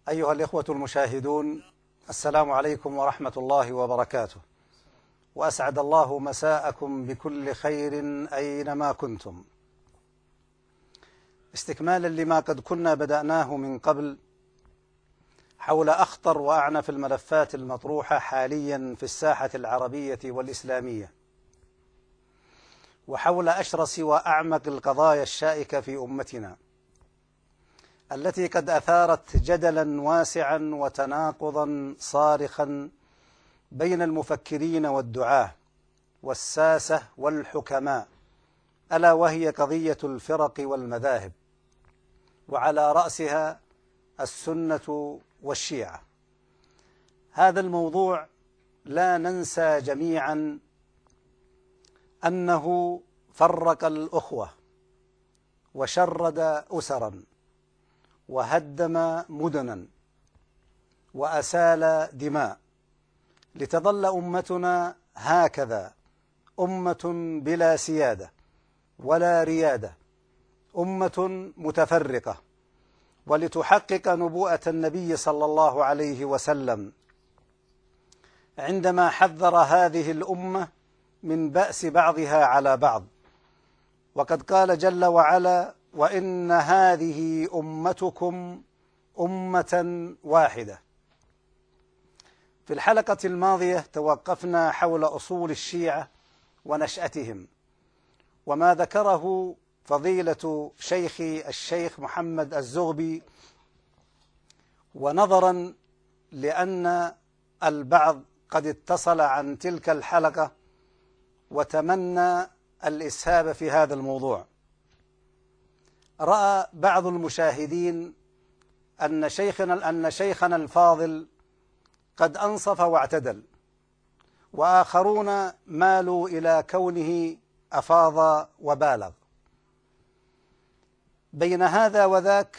أيها الإخوة المشاهدون، السلام عليكم ورحمة الله وبركاته، وأسعد الله مساءكم بكل خير أينما كنتم. استكمالا لما قد كنا بدأناه من قبل حول أخطر وأعنف الملفات المطروحة حاليا في الساحة العربية والإسلامية، وحول أشرس وأعمق القضايا الشائكة في أمتنا التي قد أثارت جدلا واسعا وتناقضا صارخا بين المفكرين والدعاة والساسة والحكماء، ألا وهي قضية الفرق والمذاهب، وعلى رأسها السنة والشيعة. هذا الموضوع لا ننسى جميعا أنه فرق الأخوة وشرد أسرا وهدم مدنا وأسال دماء، لتظل أمتنا هكذا أمة بلا سيادة ولا ريادة، أمة متفرقة، ولتحقق نبوءة النبي صلى الله عليه وسلم عندما حذر هذه الأمة من بأس بعضها على بعض. وقد قال جل وعلا: وإن هذه أمتكم أمة واحدة. في الحلقة الماضية توقفنا حول أصول الشيعة ونشأتهم، وما ذكره فضيلة شيخي الشيخ محمد الزغبي، ونظرا لأن البعض قد اتصل عن تلك الحلقة وتمنى الإسهاب في هذا الموضوع، رأى بعض المشاهدين أن شيخنا الفاضل قد أنصف واعتدل، وآخرون مالوا إلى كونه أفاض وبالغ. بين هذا وذاك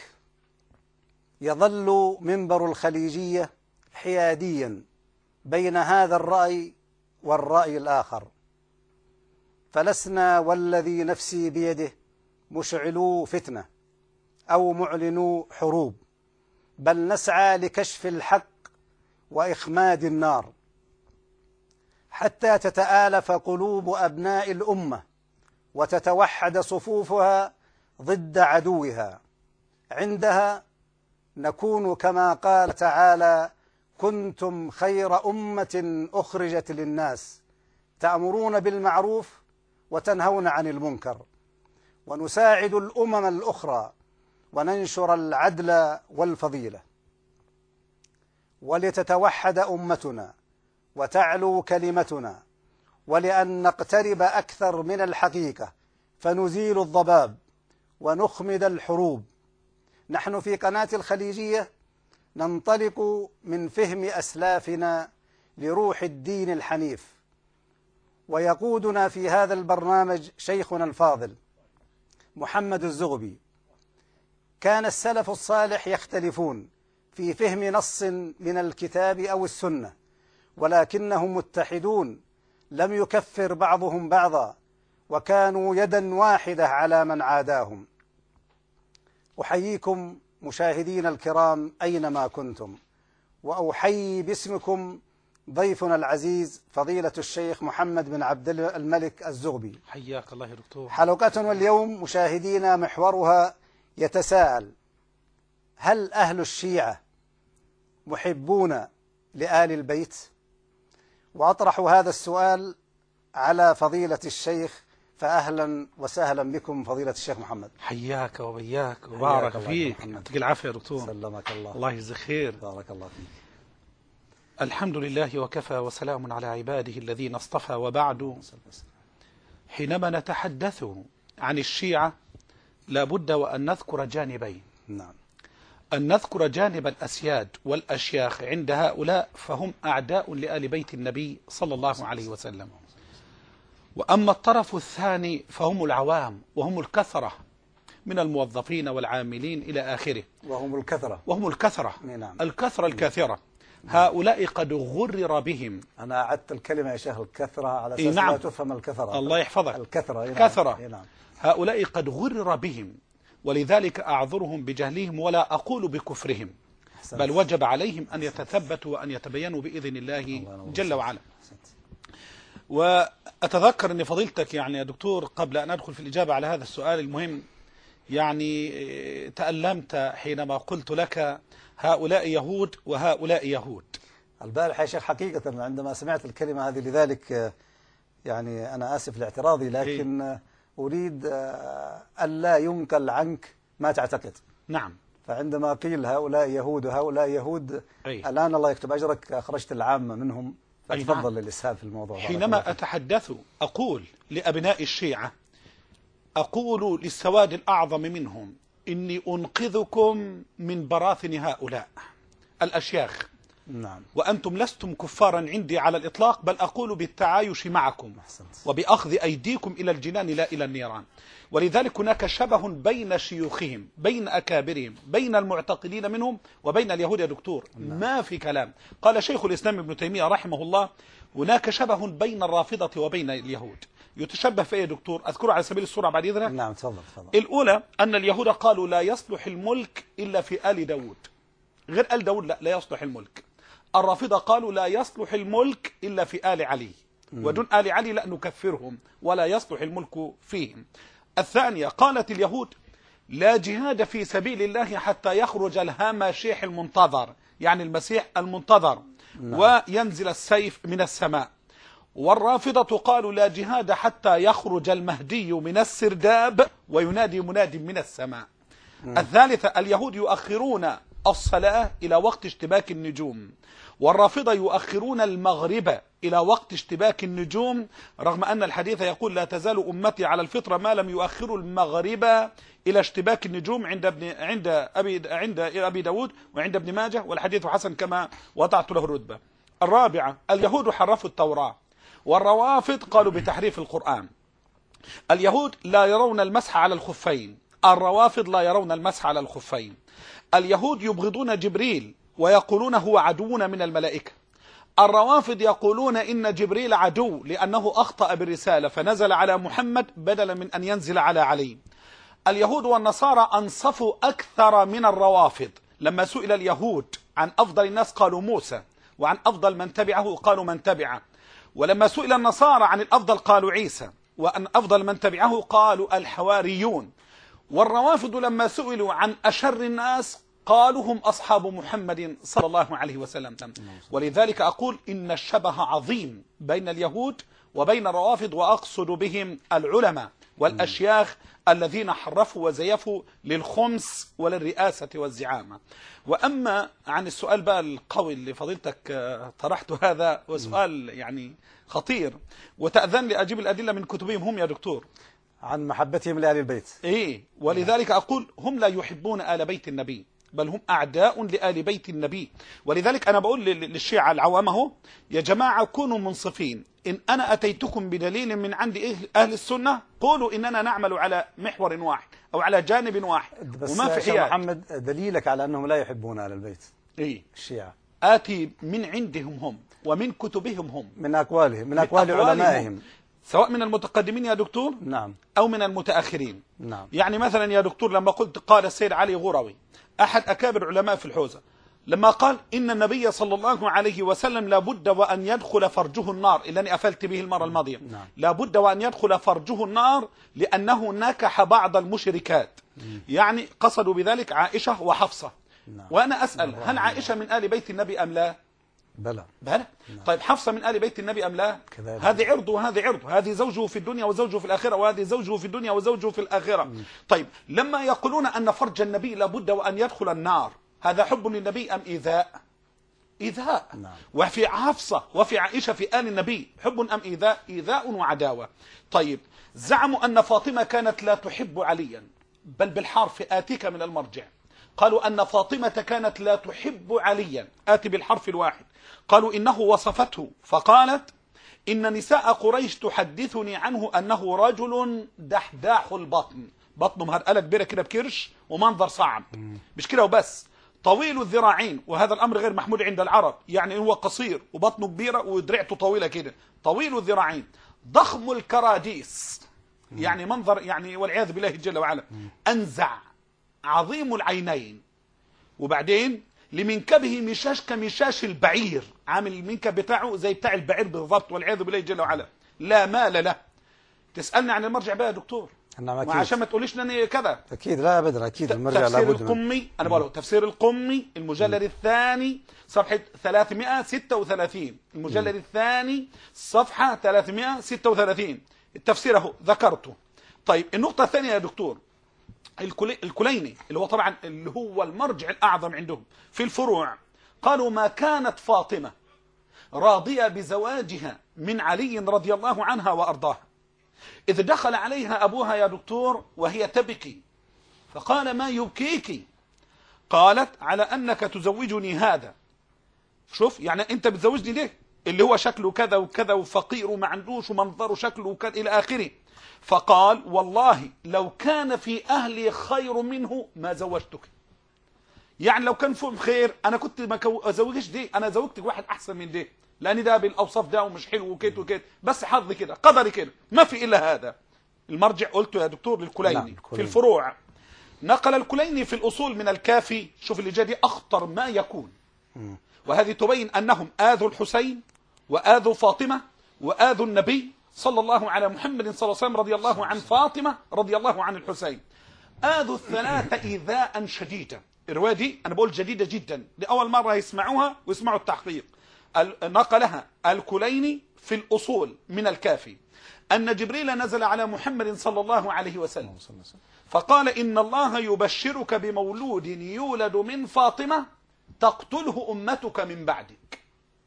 يظل منبر الخليجية حياديا بين هذا الرأي والرأي الآخر، فلسنا والذي نفسي بيده مشعلو فتنة أو معلنو حروب، بل نسعى لكشف الحق وإخماد النار حتى تتآلف قلوب أبناء الأمة وتتوحد صفوفها ضد عدوها. عندها نكون كما قال تعالى: كنتم خير أمة أخرجت للناس تأمرون بالمعروف وتنهون عن المنكر، ونساعد الأمم الأخرى وننشر العدل والفضيلة. ولتتوحد أمتنا وتعلو كلمتنا، ولأن نقترب أكثر من الحقيقة فنزيل الضباب ونخمد الحروب. نحن في قناة الخليجية ننطلق من فهم أسلافنا لروح الدين الحنيف، ويقودنا في هذا البرنامج شيخنا الفاضل محمد الزغبي. كان السلف الصالح يختلفون في فهم نص من الكتاب أو السنة، ولكنهم متحدون، لم يكفر بعضهم بعضا، وكانوا يدا واحدة على من عاداهم. أحييكم مشاهدين الكرام أينما كنتم، وأحيي باسمكم ضيفنا العزيز فضيلة الشيخ محمد بن عبد الملك الزغبي. حياك الله يا دكتور. حلقتنا اليوم مشاهدينا محورها يتساءل: هل أهل الشيعة محبون لآل البيت؟ وأطرح هذا السؤال على فضيلة الشيخ، فأهلا وسهلا بكم فضيلة الشيخ محمد. حياك وبياك وبارك فيك، يعطيك العافية يا دكتور. سلمك الله. الله يجزيك خير. بارك الله فيك. الحمد لله وكفى وسلام على عباده الذين اصطفى، وبعد. حينما نتحدث عن الشيعة لابد وأن نذكر جانبين. نعم. أن نذكر جانب الأسياد والأشياخ عند هؤلاء، فهم أعداء لآل بيت النبي صلى الله عليه وسلم. وأما الطرف الثاني فهم العوام، وهم الكثرة من الموظفين والعاملين إلى آخره، وهم الكثرة نعم. الكثرة الكثيرة. هؤلاء قد غرر بهم. أنا أعدت الكلمة يا شيخ، الكثرة، على أساس نعم. لا تفهم الكثرة. الله يحفظك. الكثرة. نعم. كثرة. نعم. هؤلاء قد غرر بهم، ولذلك أعذرهم بجهلهم ولا أقول بكفرهم. بل وجب عليهم أن يتثبتوا وأن يتبينوا بإذن الله جل وعلا. وأتذكر أن فضيلتك يعني يا دكتور قبل أن أدخل في الإجابة على هذا السؤال المهم يعني تألمت حينما قلت لك هؤلاء يهود وهؤلاء يهود. البارحة يا شيخ حقيقة عندما سمعت الكلمة هذه لذلك يعني أنا آسف لاعتراضي، لكن أريد ألا ينقل عنك ما تعتقد. نعم. فعندما قيل هؤلاء يهود وهؤلاء يهود الآن الله يكتب أجرك أخرجت العامة منهم، فتفضل للإسهاب في الموضوع. حينما أتحدث أقول لأبناء الشيعة، أقول للسواد الأعظم منهم إني أنقذكم من براثن هؤلاء الأشياخ. نعم. وأنتم لستم كفارا عندي على الإطلاق، بل أقول بالتعايش معكم وبأخذ أيديكم إلى الجنان لا إلى النيران. ولذلك هناك شبه بين شيوخهم، بين أكابرهم، بين المعتقدين منهم وبين اليهود يا دكتور. نعم. ما في كلام. قال شيخ الإسلام ابن تيمية رحمه الله هناك شبه بين الرافضة وبين اليهود. يتشبه في يا دكتور؟ أذكره على سبيل الصورة بعد إذنك. نعم تفضل. الأولى أن اليهود قالوا لا يصلح الملك إلا في آل داود، غير آل داود لا يصلح الملك. الرافضة قالوا لا يصلح الملك إلا في آل علي، ودون آل علي لا نكفرهم ولا يصلح الملك فيهم. الثانية قالت اليهود لا جهاد في سبيل الله حتى يخرج الهمشيح المنتظر، يعني المسيح المنتظر، وينزل السيف من السماء. والرافضة قالوا لا جهاد حتى يخرج المهدي من السرداب وينادي مناد من السماء. الثالثة اليهود يؤخرون الصلاة إلى وقت اشتباك النجوم، والرافضة يؤخرون المغرب إلى وقت اشتباك النجوم، رغم أن الحديث يقول لا تزال أمتي على الفطرة ما لم يؤخروا المغرب إلى اشتباك النجوم عند أبي داود وعند ابن ماجه، والحديث حسن كما وضعت له الرتبة. الرابعة اليهود حرفوا التوراة، والروافض قالوا بتحريف القرآن. اليهود لا يرون المسح على الخفين، الروافض لا يرون المسح على الخفين. اليهود يبغضون جبريل ويقولون هو عدونا من الملائكة. الروافض يقولون إن جبريل عدو لأنه أخطأ بالرسالة فنزل على محمد بدلا من أن ينزل على علي. اليهود والنصارى أنصفوا أكثر من الروافض. لما سئل اليهود عن أفضل الناس قالوا موسى، وعن أفضل من تبعه قالوا من تبعه. ولما سئل النصارى عن الأفضل قالوا عيسى، وأن أفضل من تبعه قالوا الحواريون. والروافض لما سئلوا عن أشر الناس قالوا هم أصحاب محمد صلى الله عليه وسلم. ولذلك أقول إن الشبه عظيم بين اليهود وبين الروافض، وأقصد بهم العلماء والأشياخ الذين حرفوا وزيفوا للخمس وللرئاسة والزعامة. وأما عن السؤال بقى القوي اللي فضيلتك طرحته، هذا وسؤال يعني خطير، وتأذن لي أجيب الأدلة من كتبهم هم يا دكتور عن محبتهم لآل البيت. ولذلك أقول هم لا يحبون آل بيت النبي، بل هم أعداء لآل بيت النبي. ولذلك أنا بقول للشيعة العوامه يا جماعة كونوا منصفين. إن أنا أتيتكم بدليل من عند أهل السنة قولوا إننا نعمل على محور واحد أو على جانب واحد، بس وما في حياد. محمد دليلك على أنهم لا يحبون آل البيت الشيعة آتي من عندهم هم ومن كتبهم هم، من أقوالهم، من أقوال علمائهم، سواء من المتقدمين يا دكتور نعم أو من المتأخرين. نعم. يعني مثلا يا دكتور لما قلت قال السيد علي غروي أحد أكابر علماء في الحوزة، لما قال إن النبي صلى الله عليه وسلم لابد وأن يدخل فرجه النار، اللي أنا أفلت به المرة الماضية، لابد وأن يدخل فرجه النار لأنه نكح بعض المشركات. يعني قصدوا بذلك عائشة وحفصة. وأنا أسأل هل عائشة من آل بيت النبي أم لا؟ بلى. طيب حفصة من آل بيت النبي أم لا؟ هذه عرض وهذه عرض، هذه زوجه في الدنيا وزوجه في الآخرة، وهذه زوجه في الدنيا وزوجه في الآخرة. طيب لما يقولون أن فرج النبي لابد وأن يدخل النار، هذا حب للنبي أم إيذاء؟ إيذاء. وفي حفصة وفي عائشة في آل النبي حب أم إيذاء؟ إيذاء وعداوة. طيب زعموا أن فاطمة كانت لا تحب عليا، بل بالحرف آتيك من المرجع. قالوا أن فاطمة كانت لا تحب عليا، آتي بالحرف الواحد. قالوا إنه وصفته فقالت إن نساء قريش تحدثني عنه أنه رجل دحداح البطن، بطنه مهرقلة كبيرة كده بكرش ومنظر صعب، مش كده وبس، طويل الذراعين، وهذا الأمر غير محمود عند العرب، يعني هو قصير وبطنه كبيرة ودرعته طويلة كده، طويل الذراعين، ضخم الكراديس، يعني منظر يعني والعياذ بالله جل وعلا، أنزع، عظيم العينين، وبعدين لمنكبه مشاش كمشاش البعير، عامل المنكب بتاعه زي بتاع البعير بالضبط، والعياذ بالله جل وعلا، لا مال له. تسألني عن المرجع بقى يا دكتور، نعم أكيد. وعشان ما تقوليش انني كذا. أكيد لا أبدا، أكيد المرجع تفسير لابد القمي، أنا بقوله تفسير القمي المجلد الثاني صفحة 336، المجلد الثاني صفحة 336 التفسير اهو ذكرته. طيب النقطة الثانية يا دكتور، الكليني اللي هو طبعا اللي هو المرجع الأعظم عندهم في الفروع، قالوا ما كانت فاطمة راضية بزواجها من علي رضي الله عنها وأرضاها إذ دخل عليها أبوها يا دكتور وهي تبكي، فقال ما يبكيك؟ قالت على أنك تزوجني هذا. شوف يعني أنت بتزوجني ليه؟ اللي هو شكله كذا وكذا وفقير وما عندوش ومنظره شكله كذا إلى آخره. فقال والله لو كان في أهلي خير منه ما زوجتك. يعني لو كان فيهم خير أنا كنت ما أزوجش دي، أنا زوجتك واحد أحسن من دي، لأن ده بالأوصاف ده ومش حلو وكده وكده، بس حظي كده قدري كده، ما في إلا هذا. المرجع قلته يا دكتور للكليني في الفروع. نقل الكليني في الأصول من الكافي، شوف اللي جاي أخطر ما يكون، وهذه تبين أنهم آذوا الحسين وآذوا فاطمة وآذوا النبي صلى الله على محمد صلى الله عليه وسلم، رضي الله عن فاطمة رضي الله عن الحسين، آذوا الثلاثة إيذاء شديدا. الرواية دي أنا بقول جديدة جدا، لأول مرة يسمعوها ويسمعوا التحقيق. نقلها الكليني في الأصول من الكافي أن جبريل نزل على محمد صلى الله عليه وسلم فقال إن الله يبشرك بمولود يولد من فاطمة تقتله أمتك من بعدك.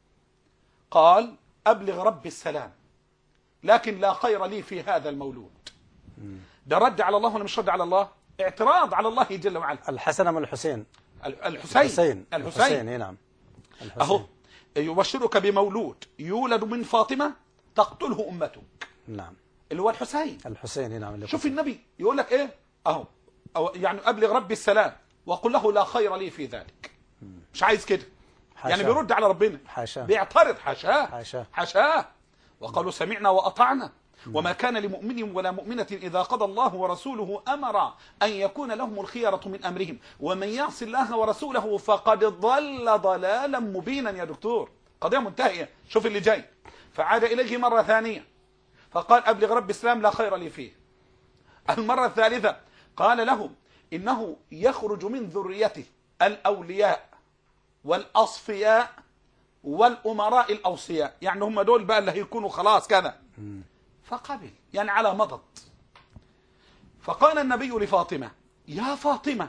قال أبلغ رب السلام لكن لا خير لي في هذا المولود. ده رد على الله ولا مش رد على الله؟ اعتراض على الله جل وعلا. الحسن أم الحسين؟ الحسين نعم. أهو يبشرك بمولود يولد من فاطمة تقتله أمتك. نعم. اللي هو الحسين نعم. شوف النبي يقول لك إيه أهو، أو يعني أبلغ ربي السلام وقل له لا خير لي في ذلك. مش عايز كده، يعني بيرد على ربنا، حاشاه، بيعترض، حاشاه حاشاه. وقالوا سمعنا وأطعنا وما كان لمؤمن ولا مؤمنة إذا قضى الله ورسوله أمرا أن يكون لهم الخيرة من أمرهم ومن يعص الله ورسوله فقد ضل ضلالا مبينا. يا دكتور قضية منتهية. شوف اللي جاي، فعاد إليه مرة ثانية فقال أبلغ رب السلام لا خير لي فيه. المرة الثالثة قال لهم إنه يخرج من ذريته الأولياء والأصفياء والأمراء الأوصياء، يعني هم دول بقى اللي هيكونوا خلاص كذا. فقبل يعني على مضض. فقال النبي لفاطمة يا فاطمة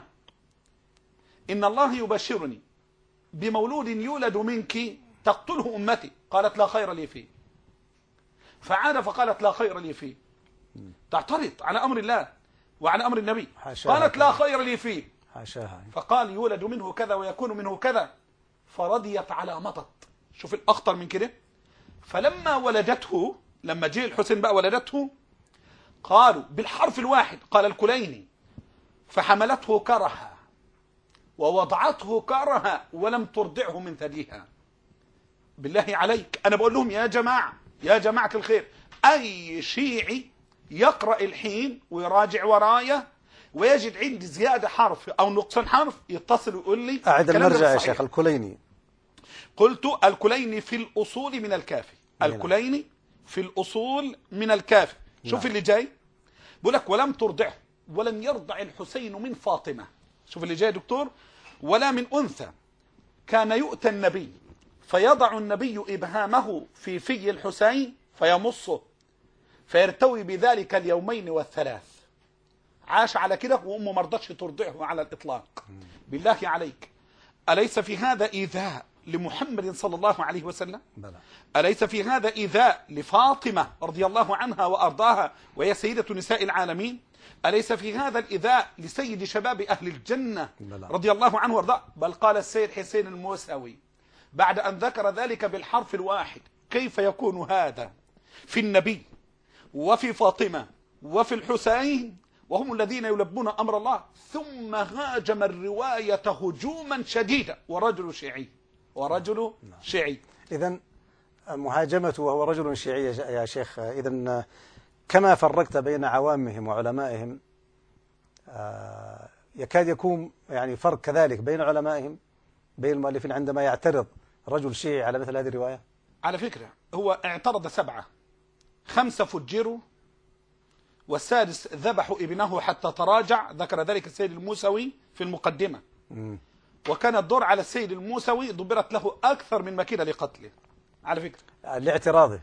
إن الله يبشرني بمولود يولد منك تقتله أمتي. قالت لا خير لي فيه. فعاد فقالت لا خير لي فيه، تعترض على أمر الله وعلى أمر النبي. قالت لا خير لي فيه. فقال يولد منه كذا ويكون منه كذا، فرضيت على مضض. شوف الأخطر من كده. فلما ولدته، لما جاء الحسين بقى ولدته، قالوا بالحرف الواحد، قال الكليني فحملته كرها ووضعته كرها ولم ترضعه من ثديها. بالله عليك أنا بقول لهم يا جماعة، يا جماعة الخير، أي شيعي يقرأ الحين ويراجع ورايا ويجد عندي زيادة حرف أو نقصان حرف يتصل ويقول لي أعد المرجع يا شيخ. الكليني قلت الكليني في الأصول من الكافي، الكليني في الأصول من الكافي. شوف اللي جاي بقول لك ولم ترضعه ولم يرضع الحسين من فاطمة. شوف اللي جاي دكتور، ولا من أنثى كان يؤتى النبي فيضع النبي إبهامه في الحسين فيمصه فيرتوي بذلك اليومين والثلاث. عاش على كده وأمه ما رضتش ترضعه على الإطلاق. بالله عليك أليس في هذا إيذاء لمحمد صلى الله عليه وسلم؟ بلى. أليس في هذا إيذاء لفاطمة رضي الله عنها وأرضاها وهي سيدة نساء العالمين؟ أليس في هذا الإيذاء لسيد شباب أهل الجنة بلى. رضي الله عنه وأرضاه؟ بل قال السيد حسين الموسوي بعد أن ذكر ذلك بالحرف الواحد كيف يكون هذا في النبي وفي فاطمة وفي الحسين وهم الذين يلبون أمر الله، ثم هاجم الرواية هجوما شديدا ورجل شيعي. إذن مهاجمته وهو رجل شيعي يا شيخ، إذن كما فرقت بين عوامهم وعلمائهم يكاد يكون يعني فرق كذلك بين علمائهم بين المؤلفين عندما يعترض رجل شيعي على مثل هذه الرواية؟ على فكرة هو اعترض 7، 5 فجروا، والسادس ذبحوا ابنه حتى تراجع، ذكر ذلك السيد الموسوي في المقدمة. وكان الدور على السيد الموسوي، ضبرت له أكثر من مكيدة لقتله على فكرة، لاعتراضه.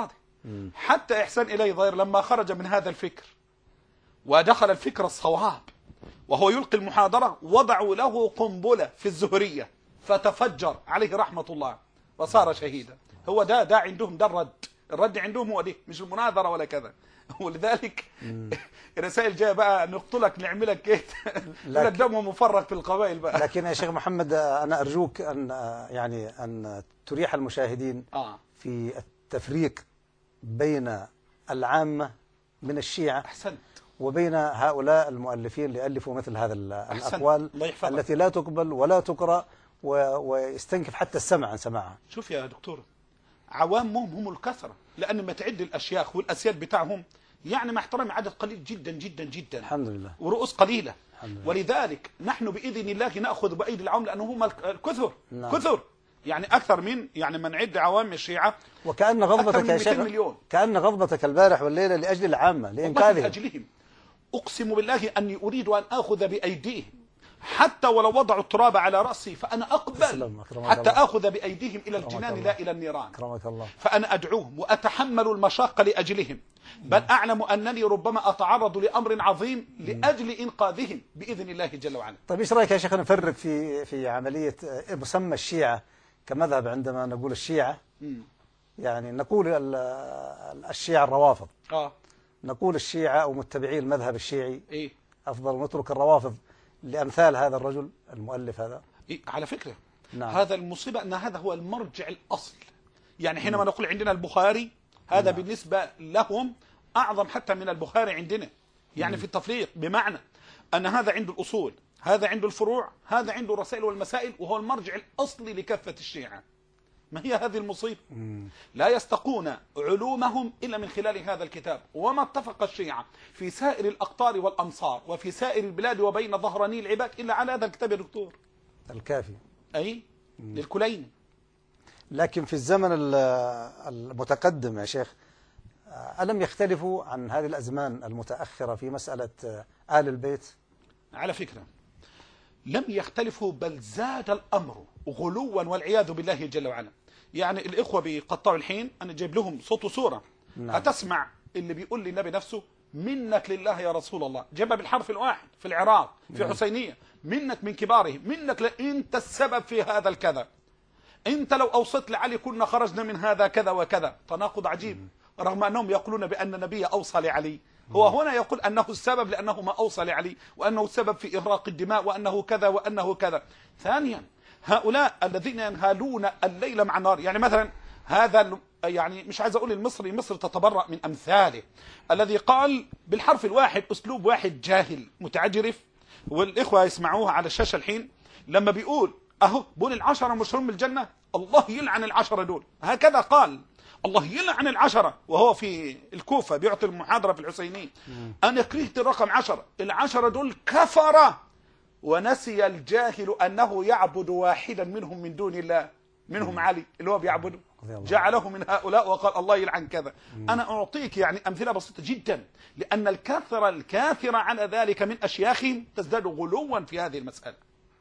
حتى إحسان إليه ظاهر لما خرج من هذا الفكر ودخل الفكر الصواب وهو يلقي المحاضرة، وضعوا له قنبلة في الزهرية فتفجر عليه رحمة الله وصار شهيدا. هو ده عندهم، ده الرد عندهم هو دي، مش المناظرة ولا كذا. ولذلك الرسائل جايه بقى نقتلك نعملك كيت الدم مفرغ في القبائل بقى. لكن يا شيخ محمد أنا أرجوك أن تريح المشاهدين في التفريق بين العامة من الشيعة أحسنت، وبين هؤلاء المؤلفين اللي ألفوا مثل هذا الأقوال التي لا تقبل ولا تقرأ ويستنكف حتى السمع عن سماعها. شوف يا دكتور، عوامهم هم الكثرة، لأن ما تعد الأشياخ والأسياد بتاعهم يعني مع احترامي عدد قليل جدا جدا جدا، الحمد لله، ورؤوس قليلة. ولذلك نحن بإذن الله نأخذ بأيدي العوام، لأنه هم الكثر. كثر يعني أكثر من من عد عوام الشيعة. وكأن غضبتك يا شيخ، كأن غضبتك البارح والليلة لأجل العامة، لإنكارهم. لأجلهم أقسم بالله أني أريد أن آخذ بأيديهم، حتى ولو وضعوا التراب على رأسي فأنا أقبل حتى آخذ بأيديهم إلى الجنان لا إلى النيران. فأنا أدعوهم وأتحمل المشاق لأجلهم، بل أعلم أنني ربما أتعرض لأمر عظيم لأجل إنقاذهم بإذن الله جل وعلا. طيب إيش رأيك يا شيخ نفرق في عملية مسمى الشيعة كمذهب؟ عندما نقول الشيعة يعني نقول الشيعة الروافض، نقول الشيعة أو متبعي المذهب الشيعي أفضل، نترك الروافض لأمثال هذا الرجل المؤلف هذا. على فكرة هذا المصيبة أن هذا هو المرجع الأصل. يعني حينما نقول عندنا البخاري، هذا بالنسبة لهم أعظم حتى من البخاري عندنا، يعني في التفريق، بمعنى أن هذا عنده الأصول، هذا عنده الفروع، هذا عنده الرسائل والمسائل، وهو المرجع الأصلي لكافة الشيعة. ما هي هذه المصيبة؟ لا يستقون علومهم إلا من خلال هذا الكتاب. وما اتفق الشيعة في سائر الأقطار والأمصار وفي سائر البلاد وبين ظهراني العباد إلا على هذا الكتاب يا دكتور الكافي، للكليني. لكن في الزمن المتقدم يا شيخ، ألم يختلفوا عن هذه الأزمان المتأخرة في مسألة آل البيت؟ على فكرة لم يختلفوا، بل زاد الأمر غلوا والعياذ بالله جل وعلا. يعني الإخوة بيقطعوا الحين، أنا جايب لهم صوت وصورة. هتسمع اللي بيقول للنبي نفسه منك لله يا رسول الله، جابها بالحرف الواحد في العراق في حسينية، منك من كبارهم، منك أنت السبب في هذا الكذا، أنت لو أوصيت لعلي كنا خرجنا من هذا كذا وكذا. تناقض عجيب، رغم أنهم يقولون بأن النبي أوصى لعلي، هو هنا يقول أنه السبب لأنه ما أوصى لعلي، وأنه السبب في إغراق الدماء، وأنه كذا وأنه كذا. ثانيا هؤلاء الذين ينهالون الليل مع النار، يعني مثلا هذا يعني مش عايز أقول المصري، مصر تتبرأ من أمثاله، الذي قال بالحرف الواحد أسلوب واحد جاهل متعجرف، والإخوة يسمعوها على الشاشة الحين، لما بيقول أهو بقول 10 مشهورون بالجنة، الله يلعن 10 دول، هكذا قال، الله يلعن 10، وهو في الكوفة بيعطي المحاضرة في الحسيني. أنا كرهت الرقم 10، 10 دول كفرة. ونسي الجاهل أنه يعبد واحدا منهم من دون الله، منهم علي اللي هو بيعبده، جعله من هؤلاء وقال الله يلعن كذا. أنا أعطيك يعني أمثلة بسيطة جدا، لأن الكاثرة على ذلك من أشياخهم تزداد غلوا في هذه المسألة.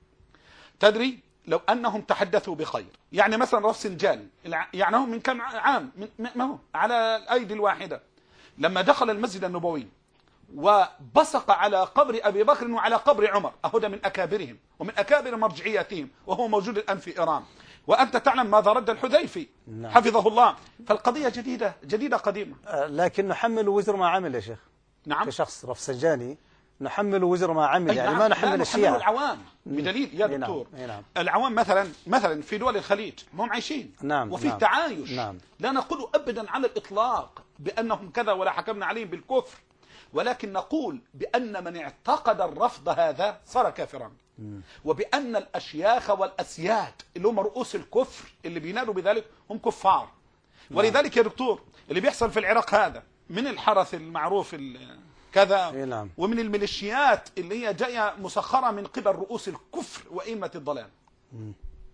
تدري لو أنهم تحدثوا بخير، يعني مثلا رفسنجاني، يعني هم من كم عام ما هو على الأيدي الواحدة، لما دخل المسجد النبوي وبصق على قبر أبي بكر وعلى قبر عمر، أهدى من أكابرهم ومن أكابر مرجعياتهم، وهو موجود الآن في إيران، وأنت تعلم ماذا رد الحذيفي حفظه الله. فالقضية جديدة قديمة. لكن نحمل وزر ما عمل يا شيخ. كشخص رفسنجاني نحمل وزر ما عمل، يعني ما نحمل الشيعة، نحمل العوام بدليل يا دكتور. العوام مثلا في دول الخليج هم عايشين وفي تعايش، لا نقول أبدا على الإطلاق بأنهم كذا ولا حكمنا عليهم بالكفر، ولكن نقول بأن من اعتقد الرفض هذا صار كافرا، وبأن الأشياخ والأسياد اللي هم رؤوس الكفر اللي بينادوا بذلك هم كفار. ولذلك يا دكتور اللي بيحصل في العراق هذا من الحرس المعروف كذا، ومن الميليشيات اللي هي جاية مسخرة من قبل رؤوس الكفر وإمة الضلال،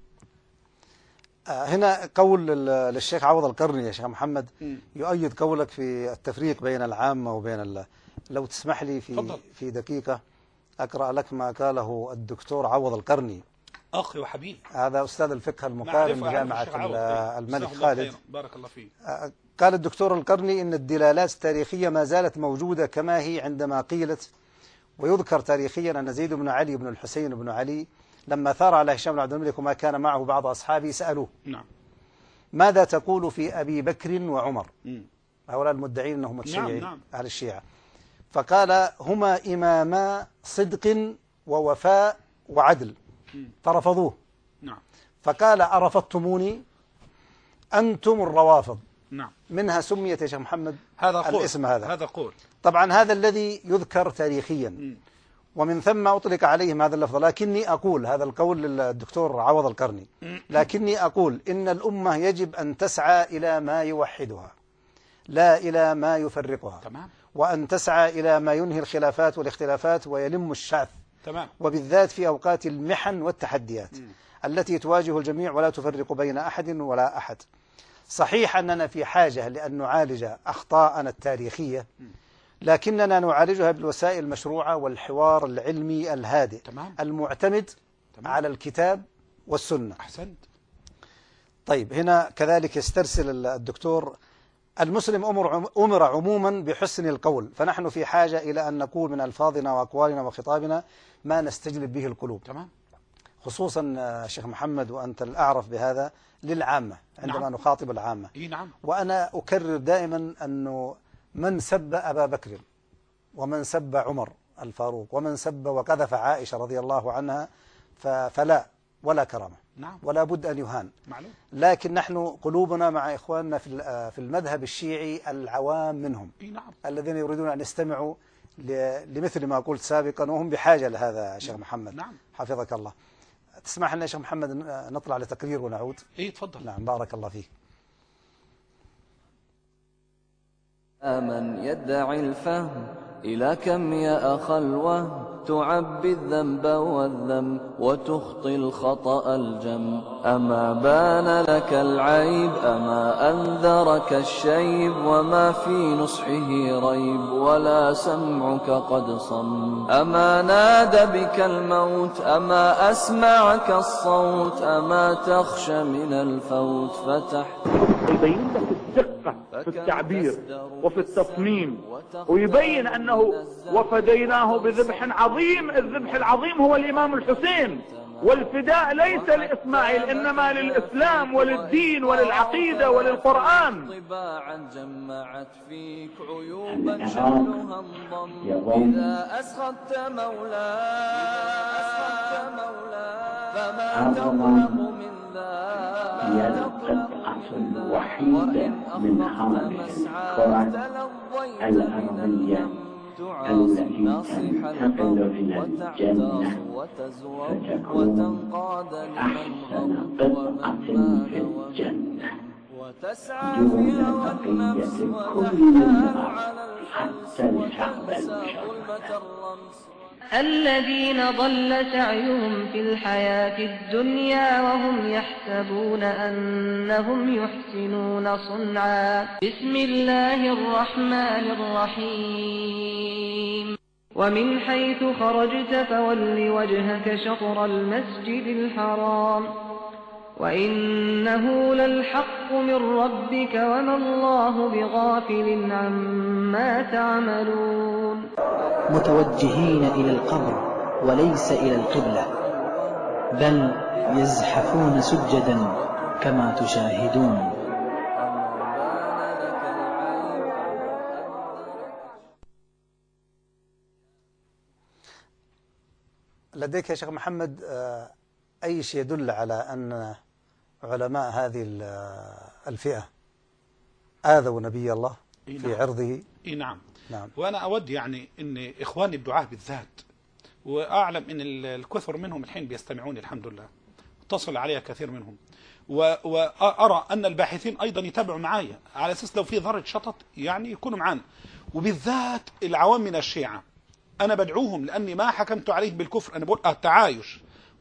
هنا قول للشيخ عوض القرني يا شيخ محمد يؤيد قولك في التفريق بين العامة وبين لو تسمح لي في دقيقة أقرأ لك ما قاله الدكتور عوض القرني، أخي وحبيبي، هذا أستاذ الفقه المقارن بجامعة الملك خالد. بارك الله فيك. قال الدكتور القرني إن الدلالات التاريخية ما زالت موجودة كما هي عندما قيلت، ويذكر تاريخيا أن زيد بن علي بن الحسين بن علي لما ثار على هشام بن عبد الملك وما كان معه بعض أصحابه سألوه نعم ماذا تقول في أبي بكر وعمر، هؤلاء المدعين أنهم متشيعين نعم. أهل الشيعة، فقال هما إماما صدق ووفاء وعدل، فرفضوه. نعم. فقال أرفضتموني أنتم الروافض. نعم. منها سميت يا شيخ محمد هذا قول. الاسم هذا قول طبعا هذا الذي يذكر تاريخيا ومن ثم أطلق عليهم هذا اللفظ، لكني أقول هذا القول للدكتور عوض القرني، لكني أقول إن الأمة يجب أن تسعى إلى ما يوحدها لا إلى ما يفرقها. تمام. وأن تسعى إلى ما ينهي الخلافات والاختلافات ويلم الشعث. تمام. وبالذات في أوقات المحن والتحديات التي تواجه الجميع ولا تفرق بين أحد ولا أحد. صحيح أننا في حاجة لأن نعالج أخطاءنا التاريخية، لكننا نعالجها بالوسائل المشروعة والحوار العلمي الهادئ. تمام. المعتمد على الكتاب والسنة. أحسنت. طيب هنا كذلك يسترسل الدكتور المسلم أمر عموما بحسن القول، فنحن في حاجة إلى أن نقول من ألفاظنا وأقوالنا وخطابنا ما نستجلب به القلوب. تمام. خصوصا شيخ محمد وأنت الأعرف بهذا للعامة عندما نعم. نخاطب العامة. نعم. وأنا أكرر دائما أنه من سب أبا بكر ومن سب عمر الفاروق ومن سب وقذف عائشة رضي الله عنها فلا ولا كرامة. نعم. ولا بد أن يهان. معلوم. لكن نحن قلوبنا مع إخواننا في المذهب الشيعي العوام منهم. نعم. الذين يريدون أن يستمعوا لمثل ما قلت سابقا، وهم بحاجة لهذا يا شيخ محمد. نعم. حفظك الله. تسمح لنا يا شيخ محمد نطلع لتقرير ونعود؟ تفضل. نعم بارك الله فيك. من يدعي الفهم إلى كم يا أخ الوهم تعبي الذنب والذم وتخطي الخطأ الجم. أما بان لك العيب أما أنذرك الشيب وما في نصحه ريب ولا سمعك قد صم. أما نادى بك الموت أما أسمعك الصوت أما تخشى من الفوت يبين لك الدقة في التعبير وفي التصميم، ويبين أنه وفديناه بذبح عظيم. الذبح العظيم هو الإمام الحسين، والفداء ليس لإسماعيل إنما للإسلام وللدين وللعقيدة وللقرآن. طباعا جمعت فيك عيوبا شأنها انضم. إذا أسخطت مولاي فما تظلم من هي القطعة الوحيدة من هذه الكرة الأرضية التي تنتقل إلى الجنة فتكون أحسن قطعة في الجنة دون بقية كل الأرض حتى الشعب المشرفة. الذين ضل سعيهم في الحياة الدنيا وهم يحسبون أنهم يحسنون صنعا. بسم الله الرحمن الرحيم. ومن حيث خرجت فول وجهك شطر المسجد الحرام وإنه للحق من ربك وما الله بغافل عما تعملون. متوجهين إلى القبر وليس إلى القبلة، بل يزحفون سجدا كما تشاهدون. لديك يا شيخ محمد أي شيء يدل على أن علماء هذه الفئة آذوا نبي الله في عرضه؟ نعم. نعم. وأنا أود يعني أن إخواني الدعاة بالذات، وأعلم أن الكثر منهم الحين بيستمعون الحمد لله، اتصل عليها كثير منهم، وأرى أن الباحثين أيضا يتابعوا معايا على أساس لو في ذرة شطط يعني يكونوا معانا، وبالذات العوام من الشيعة. أنا بدعوهم لأني ما حكمت عليهم بالكفر، أنا بقول التعايش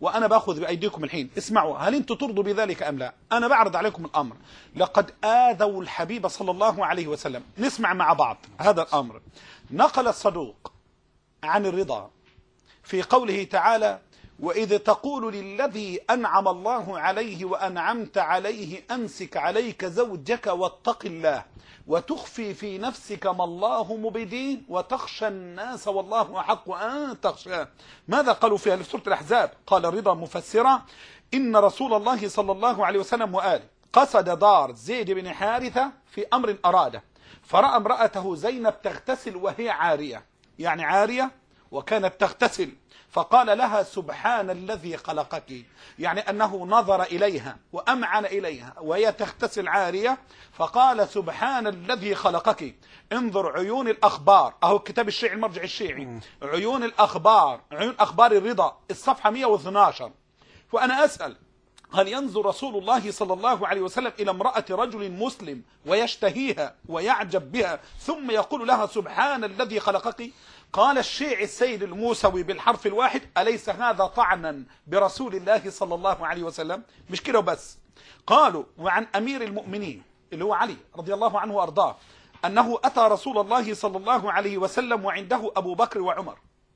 وأنا باخذ بأيديكم الحين. اسمعوا، هل أنتم ترضوا بذلك أم لا؟ أنا بعرض عليكم الأمر. لقد آذوا الحبيب صلى الله عليه وسلم. نسمع مع بعض هذا الأمر. نقل الصدوق عن الرضا في قوله تعالى: وإذ تقول للذي أنعم الله عليه وأنعمت عليه أمسك عليك زوجك واتق الله وتخفي في نفسك ما الله مبديه وتخشى الناس والله أحق أن تخشاه. ماذا قالوا فيها في سورة الأحزاب؟ قال الرضا مفسرا: إن رسول الله صلى الله عليه وسلم وآله قصد دار زيد بن حارثة في أمر أراده، فرأى امرأته زينب تغتسل وهي عارية، يعني عارية وكانت تغتسل، فقال لها: سبحان الذي خلقك، يعني أنه نظر إليها وأمعن إليها وهي تغتسل عارية، فقال: سبحان الذي خلقك. انظر عيون الأخبار، أهو كتاب الشيعي المرجع الشيعي، عيون الأخبار، عيون أخبار الرضا، الصفحة 112. وأنا أسأل: هل ينظر رسول الله صلى الله عليه وسلم إلى امرأة رجل مسلم ويشتهيها ويعجب بها ثم يقول لها: سبحان الذي خلقك؟ قال الشيعي السيد الموسوي بالحرف الواحد: أليس هذا طعنا برسول الله صلى الله عليه وسلم؟ مش كده بس، قالوا: وعن أمير المؤمنين اللي هو علي رضي الله عنه وأرضاه أنه أتى رسول الله صلى الله عليه وسلم وعنده أبو بكر وعمر،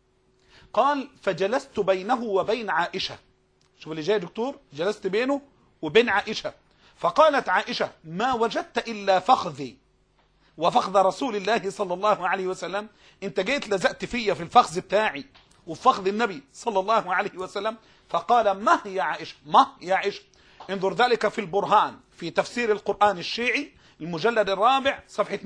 قال: فجلست بينه وبين عائشة. شوف اللي جاي دكتور، جلست بينه وبين عائشة، فقالت عائشة: ما وجدت إلا فخذي وفخذ رسول الله صلى الله عليه وسلم. انت جيت لزقت فيا في الفخذ بتاعي وفي فخذ النبي صلى الله عليه وسلم. فقال: ما يا عائشة، ما يا عائشة. انظر ذلك في البرهان في تفسير القرآن الشيعي المجلد الرابع صفحة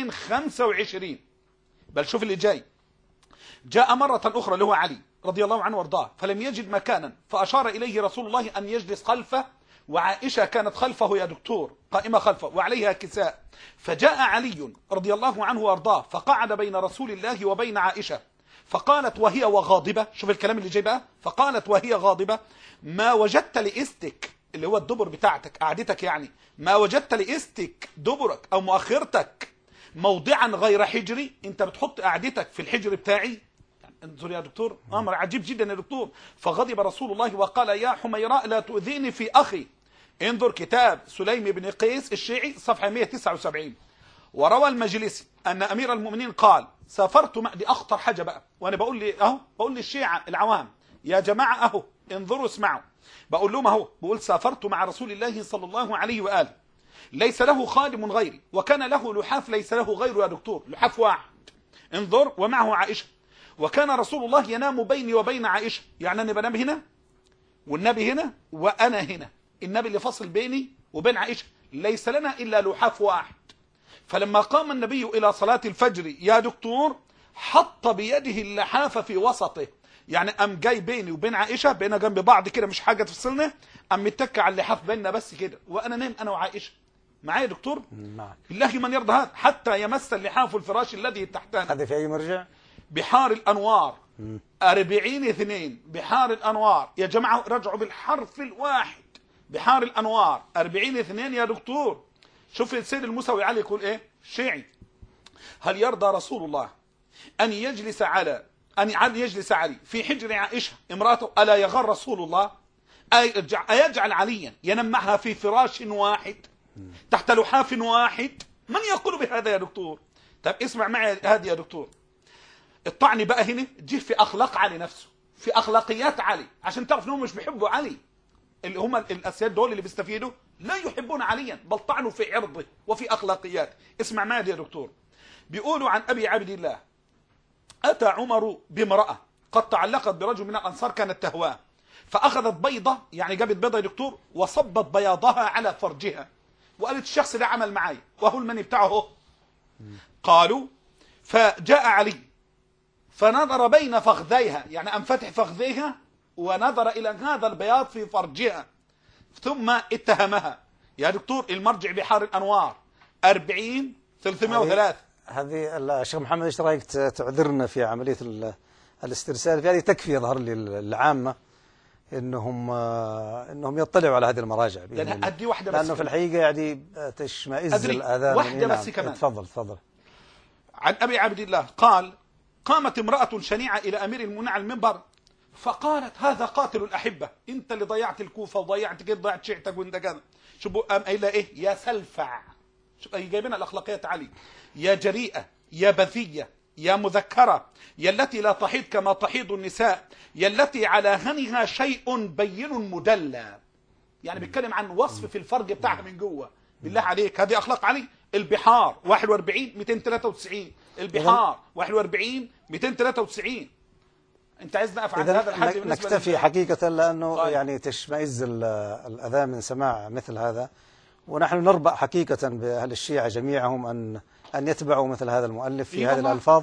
225. بل شوف اللي جاي: جاء مرة أخرى اللي هو علي رضي الله عنه وارضاه فلم يجد مكانا فأشار إليه رسول الله أن يجلس خلفه، وعائشة كانت خلفه يا دكتور قائمة خلفه وعليها كساء، فجاء علي رضي الله عنه وارضاه فقعد بين رسول الله وبين عائشة، فقالت وهي وغاضبة، شوف الكلام اللي جاي بقى، فقالت وهي غاضبة: ما وجدت لإستك، اللي هو الدبر بتاعتك قعدتك، يعني ما وجدت لإستك دبرك أو مؤخرتك موضعا غير حجري، انت بتحط قعدتك في الحجر بتاعي. انظر يا دكتور، امر عجيب جدا يا دكتور. فغضب رسول الله وقال: يا حميراء لا تؤذيني في اخي. انظر كتاب سليم بن قيس الشيعي صفحه 179. وروى المجلسي ان امير المؤمنين قال: سافرت مع، دي اخطر حاجه بقى، وانا بقول لي اهو، بقول للشيعه العوام يا جماعه اهو انظروا اسمعوا، بقول لهم اهو، بقول: سافرت مع رسول الله صلى الله عليه واله، ليس له خادم غيري، وكان له لحاف ليس له غيره يا دكتور، لحاف واحد. انظر: ومعه عائشه، وكان رسول الله ينام بيني وبين عائشة، يعني أنا بنام هنا والنبي هنا وأنا هنا، النبي اللي فصل بيني وبين عائشة، ليس لنا إلا لحاف واحد. فلما قام النبي إلى صلاة الفجر يا دكتور حط بيده اللحاف في وسطه، يعني أم جاي بيني وبين عائشة بينا جنب بعض كده، مش حاجة تفصلنا، أم متكع على اللحاف بيننا بس كده، وأنا نام أنا وعائشة. معايا يا دكتور؟ نعم. بالله من يرضى هذا حتى يمس اللحاف الفراش الذي تحتنا. هذا في أي مرجع؟ بحار الأنوار 40/2. بحار الأنوار يا جماعة، رجعوا بالحرف الواحد، بحار الأنوار 40/2 يا دكتور. شوف السيد الموسوي علي يقول إيه الشيعي: هل يرضى رسول الله أن يجلس علي في حجر عائشة امرأته؟ ألا يغار رسول الله؟ أيجعل عليا ينام معها في فراش واحد تحت لحاف واحد؟ من يقول بهذا يا دكتور؟ طب اسمع معي هذه يا دكتور. الطعن بقى هنا جه في أخلاق علي نفسه، في أخلاقيات علي، عشان تعرف انهم مش بيحبوا علي. اللي هم الأسياد دول اللي بيستفيدوا لا يحبون عليا، بل طعنوا في عرضه وفي أخلاقيات. اسمع معي يا دكتور. بيقولوا عن أبي عبد الله: أتى عمر بامرأة قد تعلقت برجل من الأنصار كانت تهواه، فأخذت بيضة، يعني جابت بيضة يا دكتور، وصبت بياضها على فرجها، وقالت الشخص ده عمل معي وهو المني بتاعه. قالوا: فجاء علي فنظر بين فخذيها، يعني انفتح فخذيها ونظر إلى هذا البياض في فرجها، ثم اتهمها. يا دكتور المرجع بحار الأنوار 40/303. هذه الشيخ محمد ايش رايك تعذرنا في عملية الاسترسال؟ في هذه تكفي يظهر لي العامة انهم يطلعوا على هذه المراجع، ادي واحدة بس، لانه في الحقيقة يعني تشمئز الاذان. واحدة بس كمان. تفضل. عن أبي عبد الله قال: قامت امرأة شنيعة إلى أمير المؤمنين على المنبر فقالت هذا قاتل الأحبة، أنت اللي ضيعت الكوفة وضيعت كده، ضيعت شيعتك وانت كذا. شو قام قايله إيه؟ يا سلفع، جايبينها الأخلاقية علي، يا جريئة، يا بذية، يا مذكرة، يا التي لا تحيض كما تحيض النساء، يا التي على هنها شيء بين مدلى. يعني بيتكلم عن وصف في الفرج بتاعها من جوه. بالله عليك، هذه أخلاق علي. البحار 41-293، البحار 41-293. انت عايزنا نقف عند هذا الحد؟ نكتفي حقيقة، لأنه يعني تشمئز الأذان من سماع مثل هذا، ونحن نربأ حقيقة بأهل الشيعة جميعهم أن يتبعوا مثل هذا المؤلف في هذه الألفاظ.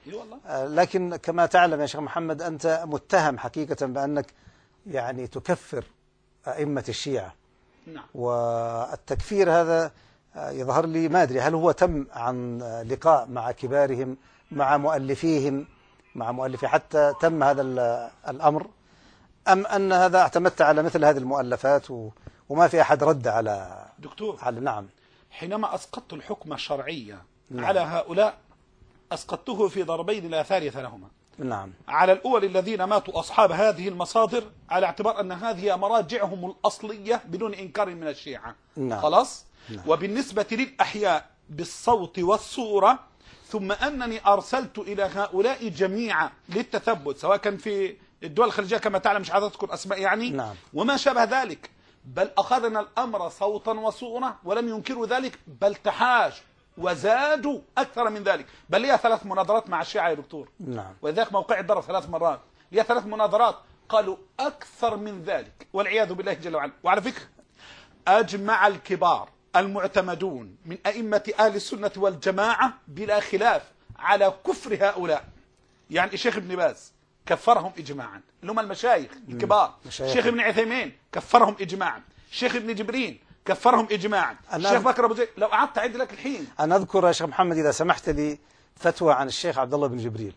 لكن كما تعلم يا شيخ محمد، أنت متهم حقيقة بأنك يعني تكفر أئمة الشيعة. نعم. والتكفير هذا يظهر لي، ما أدري هل هو تم عن لقاء مع كبارهم، مع مؤلفيهم، مع مؤلفي حتى تم هذا الأمر، أم أن هذا اعتمدت على مثل هذه المؤلفات وما في أحد رد على دكتور؟ نعم. حينما أسقطت الحكم الشرعي على هؤلاء أسقطته في ضربين لا ثالث لهما. نعم. على الأول الذين ماتوا أصحاب هذه المصادر، على اعتبار أن هذه مراجعهم الأصلية بدون إنكار من الشيعة. نعم. خلاص. نعم. وبالنسبة للأحياء بالصوت والصورة، ثم أنني أرسلت إلى هؤلاء جميعا للتثبت، سواء كان في الدول الخليجية كما تعلم، مش عايز أذكر أسماء يعني. نعم. وما شابه ذلك، بل أخذنا الأمر صوتا وصورة ولم ينكروا ذلك، بل تحاش وزادوا أكثر من ذلك. بل لي 3 مناظرات مع الشيعة يا دكتور. نعم. ولذلك موقع الضرب 3 مرات، لي 3 مناظرات قالوا أكثر من ذلك والعياذ بالله جل وعلا. وعلى فكرة أجمع الكبار المعتمدون من أئمة أهل السنة والجماعة بلا خلاف على كفر هؤلاء. يعني الشيخ ابن باز كفرهم إجماعا، اللي هم المشايخ الكبار. الشيخ ابن عثيمين كفرهم إجماعا، الشيخ ابن جبرين كفرهم إجماعا، الشيخ بكر أبو زيد. لو قعدت أعد لك الحين. أنا أذكر يا شيخ محمد إذا سمحت لي فتوى عن الشيخ عبد الله بن جبريل.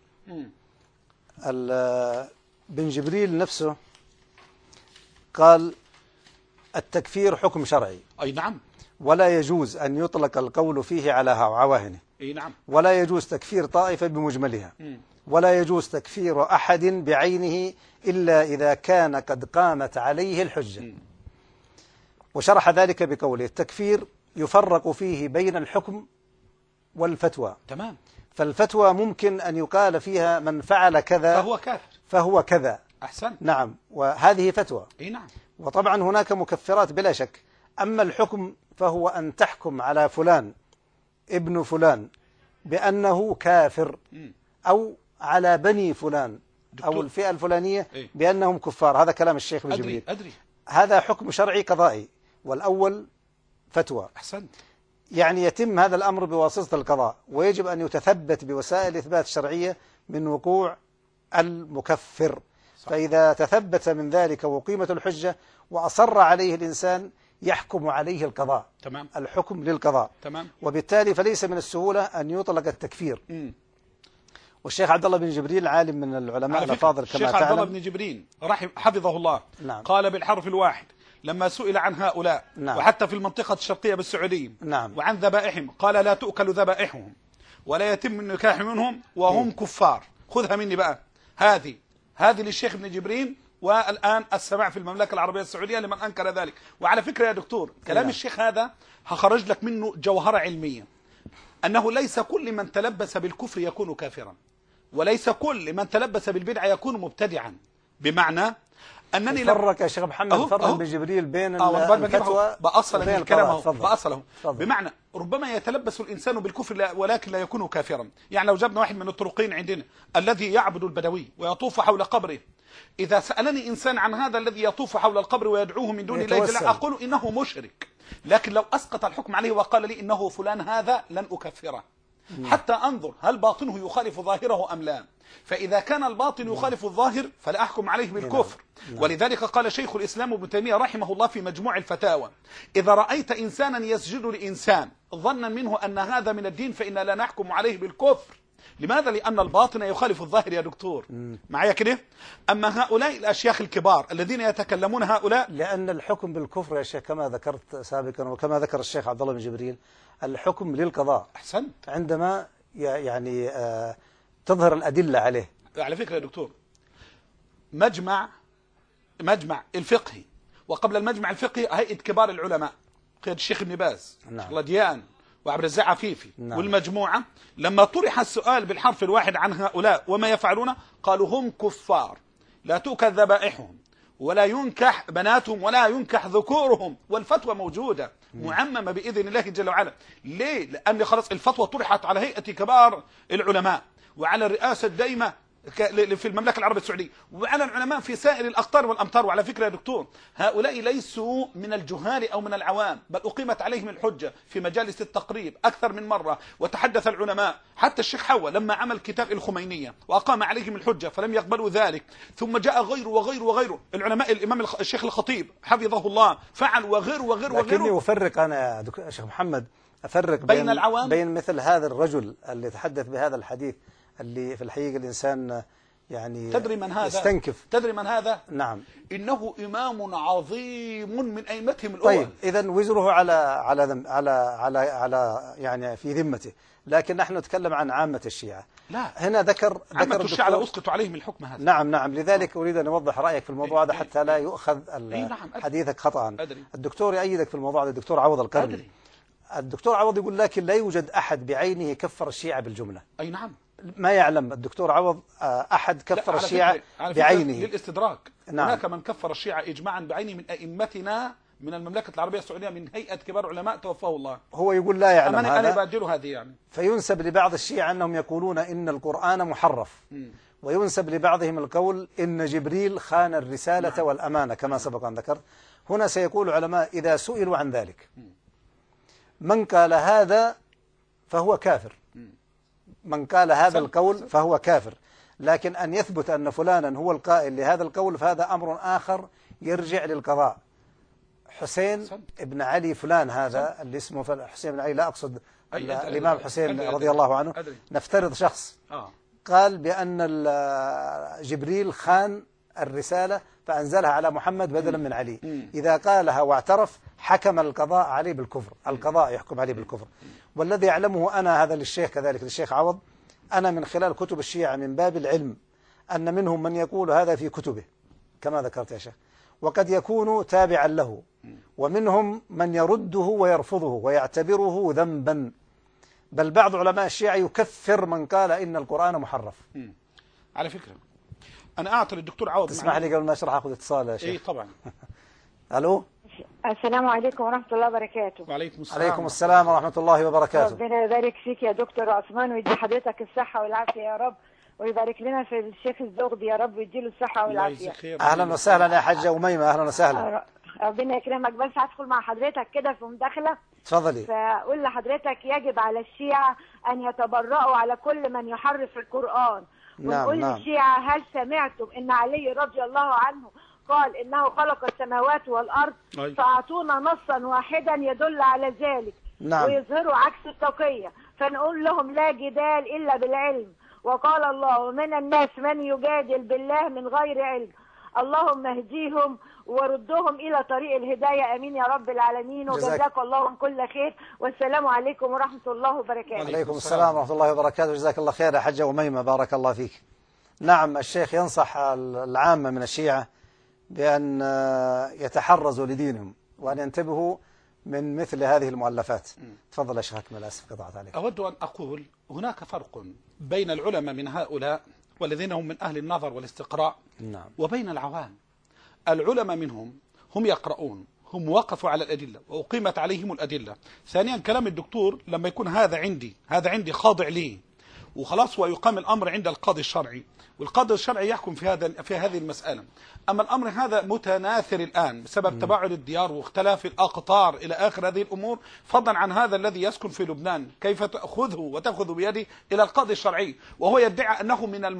بن جبريل نفسه قال التكفير حكم شرعي. أي نعم. ولا يجوز أن يطلق القول فيه على عواهنه. أي نعم. ولا يجوز تكفير طائفة بمجملها. ولا يجوز تكفير أحد بعينه إلا إذا كان قد قامت عليه الحجة. وشرح ذلك بقوله التكفير يفرق فيه بين الحكم والفتوى. تمام. فالفتوى ممكن أن يقال فيها من فعل كذا فهو كذا. أحسن. نعم، وهذه فتوى. أي نعم. وطبعا هناك مكفرات بلا شك. أما الحكم فهو أن تحكم على فلان ابن فلان بأنه كافر، أو على بني فلان أو الفئة الفلانية بأنهم كفار. هذا كلام الشيخ ابن جبريل. أدري. هذا حكم شرعي قضائي، والأول فتوى. أحسنت. يعني يتم هذا الأمر بواسطة القضاء، ويجب أن يتثبت بوسائل إثبات شرعية من وقوع المكفر. صح. فإذا تثبت من ذلك وقيمة الحجة وأصر عليه الإنسان يحكم عليه القضاء. تمام. الحكم للقضاء. تمام. وبالتالي فليس من السهولة أن يطلق التكفير. والشيخ عبد الله بن جبريل عالم من العلماء الافاضل كما تعلم. الشيخ عبد الله بن جبريل حفظه الله. نعم. قال بالحرف الواحد لما سئل عن هؤلاء. نعم. وحتى في المنطقة الشرقية بالسعودية. نعم. وعن ذبائحهم قال لا تؤكل ذبائحهم ولا يتم النكاح منهم وهم كفار. خذها مني بقى، هذه للشيخ ابن جبريل، والآن السماع في المملكة العربية السعودية لمن أنكر ذلك. وعلى فكرة يا دكتور كلام الشيخ هذا هخرج لك منه جوهرة علمية، أنه ليس كل من تلبس بالكفر يكون كافرا، وليس كل من تلبس بالبدعة يكون مبتدعا. بمعنى أنني فرق يا شيخ محمد، فرق ابن جبريل بين الفتوى بأصل الكلام بأصله. بمعنى ربما يتلبس الإنسان بالكفر ولكن لا يكون كافرا. يعني لو جبنا واحد من الطرقين عندنا الذي يعبد البدوي ويطوف حول قبره، إذا سألني إنسان عن هذا الذي يطوف حول القبر ويدعوه من دون الله جل، أقول إنه مشرك. لكن لو أسقط الحكم عليه وقال لي إنه فلان هذا لن أكفره حتى أنظر هل باطنه يخالف ظاهره أم لا. فإذا كان الباطن يخالف الظاهر فلا أحكم عليه بالكفر. ولذلك قال شيخ الإسلام ابن تيمية رحمه الله في مجموع الفتاوى إذا رأيت إنسانا يسجد لإنسان ظنا منه أن هذا من الدين فإنا لا نحكم عليه بالكفر. لماذا؟ لأن الباطن يخالف الظاهر يا دكتور. معايا كده؟ أما هؤلاء الأشياخ الكبار الذين يتكلمون هؤلاء، لأن الحكم بالكفر يا شيخ كما ذكرت سابقا وكما ذكر الشيخ عبد الله بن جبريل الحكم للقضاء. أحسنت. عندما يعني تظهر الأدلة عليه. على فكرة يا دكتور مجمع الفقهي، وقبل المجمع الفقهي هيئة كبار العلماء قيادة الشيخ ابن باز، الشيخ لديان، وعبد الرزاق عفيفي، والمجموعة لما طرح السؤال بالحرف الواحد عن هؤلاء وما يفعلون قالوا هم كفار لا تؤكل ذبائحهم ولا ينكح بناتهم ولا ينكح ذكورهم، والفتوى موجودة معممة بإذن الله جل وعلا. ليه؟ لأن خلاص الفتوى طرحت على هيئة كبار العلماء وعلى الرئاسة الدائمة في المملكة العربية السعودية وعلى العلماء في سائر الأقطار والأمطار. وعلى فكرة يا دكتور هؤلاء ليسوا من الجهال أو من العوام، بل أقيمت عليهم الحجة في مجالس التقريب أكثر من مرة، وتحدث العلماء حتى الشيخ حوا لما عمل كتاب الخمينية وأقام عليهم الحجة فلم يقبلوا ذلك، ثم جاء غيره وغيره وغيره العلماء، الإمام الشيخ الخطيب حفظه الله فعل وغيره وغيره وغيره. لكني أفرق أنا يا شيخ محمد، أفرق بين العوام، بين مثل هذا الرجل اللي يتحدث بهذا الحديث اللي في الحقيقة الإنسان يعني تدري من هذا؟ يستنكف. تدري من هذا؟ نعم، إنه إمام عظيم من أئمتهم الأول. طيب إذن وزره على يعني في ذمته، لكن نحن نتكلم عن عامة الشيعة. لا، هنا ذكر عامة الشيعة لا أسقط عليهم الحكم هذا. نعم، لذلك أريد أن أوضح رأيك في الموضوع هذا حتى لا يؤخذ حديثك خطأ. الدكتور يأيدك في الموضوع هذا الدكتور عوض القرني. الدكتور عوض يقول لكن لا يوجد أحد بعينه كفر الشيعة بالجملة. أي نعم، ما يعلم الدكتور عوض أحد كفر الشيعة بعينه للاستدراك. نعم. هناك من كفر الشيعة إجماعا بعينه من أئمتنا من المملكة العربية السعودية من هيئة كبار علماء توفاه الله. هو يقول لا يعلم هذا. أنا بأجل هذه يعني. فينسب لبعض الشيعة أنهم يقولون إن القرآن محرف، وينسب لبعضهم القول إن جبريل خان الرسالة والأمانة كما سبق أن ذكرت. هنا سيقول العلماء إذا سئلوا عن ذلك من قال هذا فهو كافر، من قال هذا القول فهو كافر، لكن أن يثبت أن فلانا هو القائل لهذا القول فهذا أمر آخر يرجع للقضاء. حسين ابن علي فلان هذا اللي اسمه حسين بن علي، لا أقصد الإمام حسين رضي الله عنه، نفترض شخص قال بأن جبريل خان الرسالة فأنزلها على محمد بدلا من علي، إذا قالها واعترف حكم القضاء عليه بالكفر، القضاء يحكم عليه بالكفر. والذي يعلمه أنا هذا للشيخ كذلك للشيخ عوض، أنا من خلال كتب الشيعة من باب العلم أن منهم من يقول هذا في كتبه كما ذكرت يا شيخ، وقد يكون تابعا له، ومنهم من يرده ويرفضه ويعتبره ذنبا، بل بعض علماء الشيعة يكفر من قال إن القرآن محرف. على فكرة أنا أعطي للدكتور عوض، تسمح لي قبل ما أشرح أخذ اتصال يا شيخ؟ إيه طبعا. ألو، السلام عليكم ورحمة الله وبركاته. وعليكم السلام. عليكم السلام ورحمة الله وبركاته. ربنا يبارك فيك يا دكتور عثمان ويدي حضرتك الصحة والعافية يا رب، ويبارك لنا في الشيخ الزغبي يا رب ويديله الصحة والعافية. أهلا وسهلا يا حجة أميمة، أهلا وسهلا. ربنا يكرمك، بس هدخل مع حضرتك كده في مداخلة. تفضلي. فأقول لحضرتك يجب على الشيعة أن يتبرأوا على كل من يحرف القرآن. ونقول للشيعة هل سمعتم إن علي رضي الله عنه قال إنه خلق السماوات والأرض؟ فأعطونا نصا واحدا يدل على ذلك ويظهروا عكس التقية. فنقول لهم لا جدال إلا بالعلم، وقال الله ومن الناس من يجادل بالله من غير علم. اللهم اهديهم وردهم إلى طريق الهداية، أمين يا رب العالمين، وجزاك الله كل خير، والسلام عليكم ورحمة الله وبركاته. وعليكم السلام ورحمة الله وبركاته، جزاك الله خير يا حجة أميمة، بارك الله فيك. نعم، الشيخ ينصح العامة من الشيعة بأن يتحرزوا لدينهم وأن ينتبهوا من مثل هذه المؤلفات. تفضل يا شيخ أكمل، آسف قطعت عليك. أود أن أقول هناك فرق بين العلماء من هؤلاء والذين هم من أهل النظر والاستقراء، وبين العوام. العلماء منهم هم يقرؤون، هم وقفوا على الأدلة وأقيمت عليهم الأدلة. ثانيا كلام الدكتور لما يكون هذا عندي خاضع لي وخلاص، ويقام الأمر عند القاضي الشرعي، والقاضي الشرعي يحكم في هذه المسألة. أما الأمر هذا متناثر الآن بسبب تباعد الديار واختلاف الأقطار إلى آخر هذه الأمور، فضلا عن هذا الذي يسكن في لبنان كيف تأخذه وتأخذ بيده إلى القاضي الشرعي وهو يدعي أنه من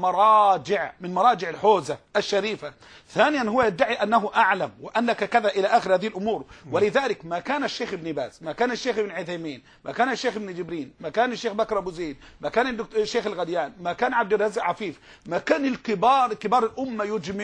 مراجع الحوزة الشريفة. ثانيا هو يدعي أنه أعلم وأنك كذا إلى آخر هذه الأمور. ولذلك ما كان الشيخ ابن باز، ما كان الشيخ ابن عثيمين، ما كان الشيخ ابن جبرين، ما كان الشيخ بكر أبو زيد، ما كان الشيخ الغديان، ما كان عبد الرزاق عفيف، ما كان الكبار الأمة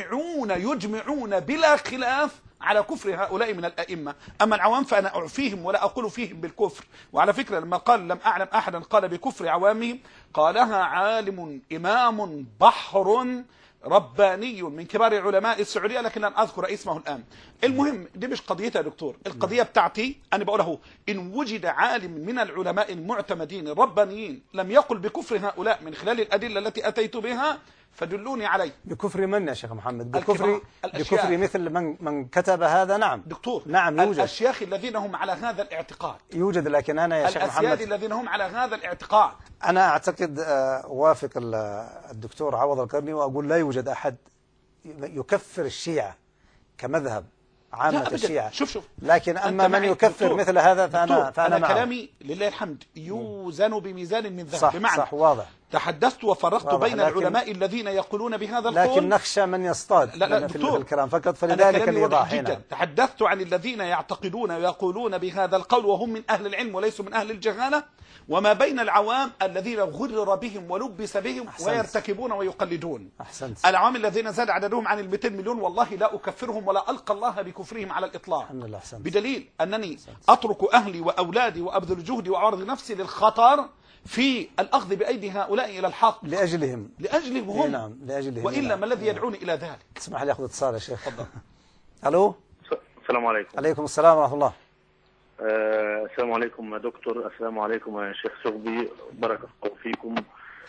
يجمعون بلا خلاف على كفر هؤلاء من الأئمة. أما العوام فأنا أعفيهم ولا أقول فيهم بالكفر. وعلى فكرة لما قال لم أعلم أحدا قال بكفر عوامهم، قالها عالم إمام بحر رباني من كبار علماء السعودية، لكن لن أذكر اسمه الآن. المهم دي مش قضيتها يا دكتور، القضية بتاعتي أنا بقوله إن وجد عالم من العلماء المعتمدين الربانيين لم يقل بكفر هؤلاء من خلال الأدلة التي أتيت بها فدلوني عليه. بكفر من يا شيخ محمد؟ بكفر مثل من كتب هذا. نعم دكتور، نعم يوجد الأشياخ الذين هم على هذا الاعتقاد يوجد، لكن أنا يا شيخ محمد الأسياد الذين هم على هذا الاعتقاد أنا أعتقد وافق الدكتور عوض القرني وأقول لا يوجد أحد يكفر الشيعة كمذهب عامة الشيعة. شوف لكن أما من يكفر مثل هذا فأنا معه. كلامي لله الحمد يوزن بميزان من ذهب. صح بمعنى صح واضح. تحدثت وفرقت بين العلماء الذين يقولون بهذا القول، لكن نخشى من يصطاد لا في الكلام فقط، فلذلك الإيضاح هنا. تحدثت عن الذين يعتقدون ويقولون بهذا القول وهم من أهل العلم وليسوا من أهل الجهالة، وما بين العوام الذين غرر بهم ولبس بهم ويرتكبون ويقلدون. أحسنت. العوام الذين زاد عددهم عن 200 مليون والله لا أكفرهم ولا ألقى الله بكفرهم على الإطلاق. الحمد لله. أحسنت. بدليل أنني أترك أهلي وأولادي وأبذل جهدي وأعرض نفسي للخطر في الأخذ بأيدي هؤلاء إلى الحق لأجلهم هم. نعم لأجلهم. وإلا ما الذي يدعوني إلى ذلك؟ اسمح لي أخذ اتصال يا شيخ. تفضل. ألو. السلام عليكم. عليكم السلام ورحمة الله. السلام عليكم يا دكتور. السلام عليكم يا شيخ شغبي. بارك الله فيكم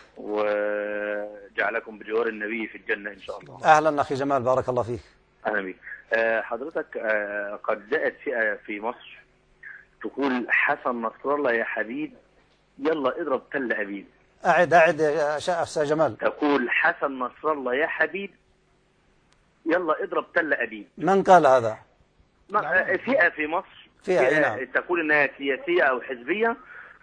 وجعلكم بجوار النبي في الجنة إن شاء الله. أهلا أخي جمال، بارك الله فيك. أهلا بك. حضرتك قد جاءت فئة في مصر تقول حسن نصر الله يا حبيب يلا اضرب تل أبيب. أعد يا أستاذ جمال. تقول حسن نصر الله يا حبيب يلا اضرب تل أبيب. من قال هذا؟ فئة في مصر فئة تقول انها سياسية او حزبية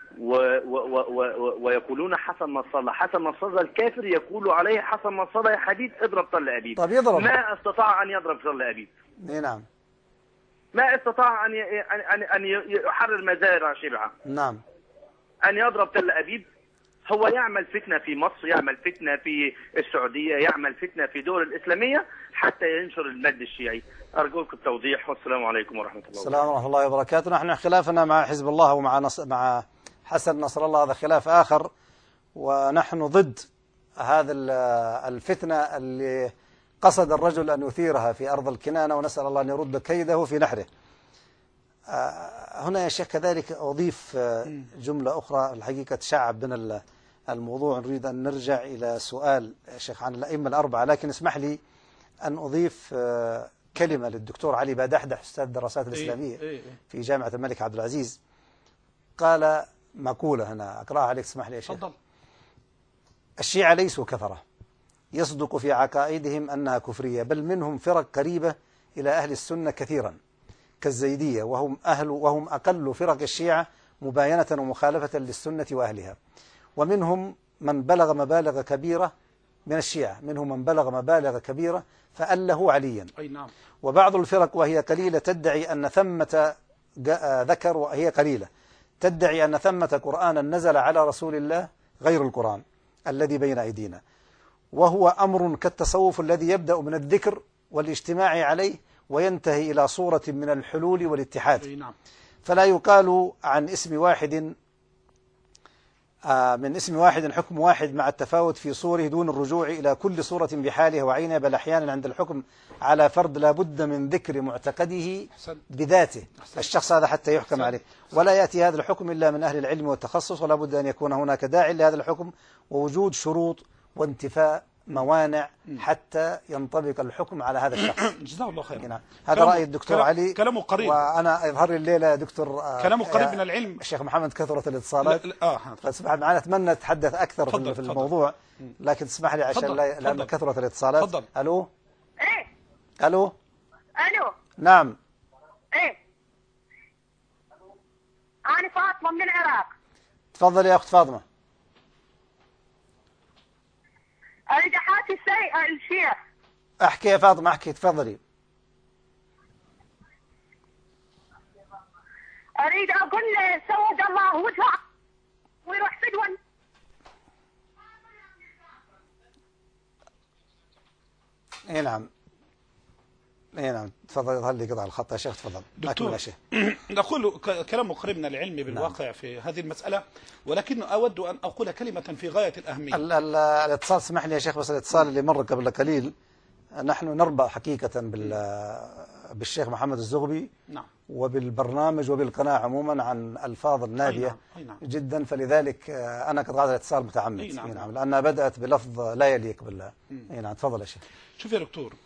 ويقولون حسن نصر الله. حسن نصر الله الكافر يقول عليه حسن نصر الله يا حبيب اضرب طل أبيب. طب يضرب. ما استطاع ان يضرب طل أبيب. نعم. ما استطاع ان يحرر مزارع شبعة. نعم. ان يضرب تل أبيب. هو يعمل فتنة في مصر، يعمل فتنة في السعودية، يعمل فتنة في دول الإسلامية حتى ينشر المد الشيعي. أرجوك التوضيح والسلام عليكم ورحمة الله. السلام ورحمة الله وبركاته. نحن خلافنا مع حزب الله مع حسن نصر الله هذا خلاف آخر، ونحن ضد هذا الفتنة اللي قصد الرجل أن يثيرها في أرض الكنانة، ونسأل الله أن يرد كيده في نحره. هنا يا شيخ كذلك أضيف جملة أخرى الحقيقة تشعب بنا الموضوع. نريد أن نرجع إلى سؤال شيخ عن الأئمة الأربعة، لكن اسمح لي أن أضيف كلمة للدكتور علي بادحدح أستاذ الدراسات الإسلامية في جامعة الملك عبد العزيز. قال مقولة هنا أقرأها عليك، اسمح لي يا شيخ. الشيعة ليسوا كفرة يصدق في عقائدهم أنها كفرية، بل منهم فرق قريبة إلى أهل السنة كثيرا كالزيدية، وهم أقل فرق الشيعة مباينة ومخالفة للسنة وأهلها. ومنهم من بلغ مبالغ كبيرة من الشيعة، منهم من بلغ مبالغ كبيرة فأله عليا. أي نعم. وبعض الفرق وهي قليلة تدعي أن ثمة ذكر، وهي قليلة تدعي أن ثمة قرآنا نزل على رسول الله غير القرآن الذي بين أيدينا، وهو أمر كالتصوف الذي يبدأ من الذكر والاجتماع عليه وينتهي إلى صورة من الحلول والاتحاد. فلا يقال عن اسم واحد من اسم واحد حكم واحد مع التفاوت في صوره دون الرجوع إلى كل صورة بحالها وعينها، بل أحيانا عند الحكم على فرد لا بد من ذكر معتقده بذاته الشخص هذا حتى يحكم عليه، ولا يأتي هذا الحكم إلا من أهل العلم والتخصص، ولا بد أن يكون هناك داعي لهذا الحكم ووجود شروط وانتفاء موانع حتى ينطبق الحكم على هذا الشخص. جزاه الله خير. نعم. هذا رأي الدكتور علي. كلامه قريب. وأنا يظهر لي الليلة يا دكتور كلامه قريب من العلم. الشيخ محمد كثرة الاتصالات. فاسمح معنا، أتمنى أتحدث أكثر في الموضوع، لكن تسمح لي عشان لأن كثرة الاتصالات. تفضل. ألو. إيه. ألو. ألو. نعم. إيه. أنا فاطمة من العراق. تفضل يا أخت فاطمة. أريد أحاكي الشيخ. أحكي يا فاطمة، أحكي، تفضلي. أريد أقول له سود الله وجهه ويروح فدوى. إيه نعم. اي نعم تفضل. يظهر لي قطع الخط يا شيخ، تفضل دكتور. نقول كلام قريبنا للعلم بالواقع في هذه المسألة، ولكن أود أن أقول كلمة في غاية الأهمية. الاتصال، اسمح لي يا شيخ، بس الاتصال اللي مر قبل قليل، نحن نربأ حقيقة بالشيخ محمد الزغبي نعم. وبالبرنامج وبالقناة عموما عن ألفاظ نابية نعم. جدا، فلذلك أنا قطعت الاتصال متعمد. نعم. لأنها بدأت بلفظ لا يليق بالله. نعم تفضل يا شيخ. شوف يا دكتور،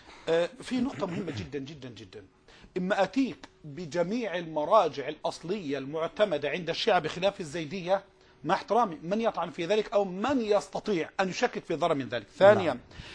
في نقطة مهمة جدا جدا جدا. إما أتيك بجميع المراجع الأصلية المعتمدة عند الشيعة بخلاف الزيدية، مع احترامي من يطعن في ذلك أو من يستطيع أن يشكك في ضرر من ذلك. ثانيا،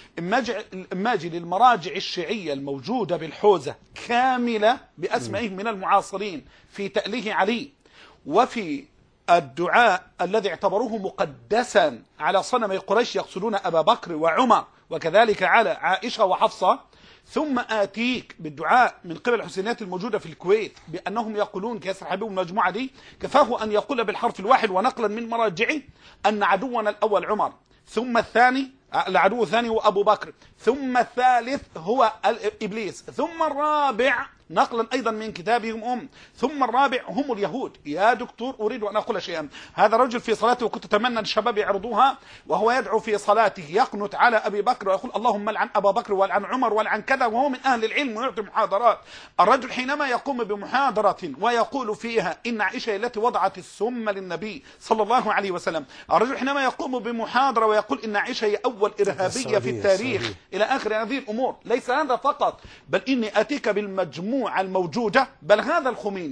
إما أجي للمراجع الشيعية الموجودة بالحوزة كاملة بأسمائهم من المعاصرين في تأليه علي وفي الدعاء الذي اعتبروه مقدسا على صنمي قريش يقصدون أبا بكر وعمر وكذلك على عائشة وحفصة، ثم آتيك بالدعاء من قبل الحسينيات الموجودة في الكويت بأنهم يقولون كياسر حبيب المجموعة دي، كفاه أن يقول بالحرف الواحد ونقلا من مراجعه أن عدونا الأول عمر، ثم الثاني العدو الثاني هو أبو بكر، ثم الثالث هو إبليس، ثم الرابع نقلا أيضا من كتابهم ثم الرابع هم اليهود. يا دكتور أريد أن أقول شيئا، هذا الرجل في صلاته، وكنت أتمنى أن الشباب يعرضوها، وهو يدعو في صلاته يقنت على أبي بكر ويقول اللهم لعن أبا بكر ولعن عمر ولعن كذا، وهو من أهل العلم ويعطي محاضرات. الرجل حينما يقوم بمحاضرة ويقول فيها إن عائشة التي وضعت السم للنبي صلى الله عليه وسلم، الرجل حينما يقوم بمحاضرة ويقول إن عائشة هي أول إرهابية في التاريخ إلى آخر هذه الأمور، ليس هذا فقط، بل إني أتيك بالمجموعة الموجودة، بل هذا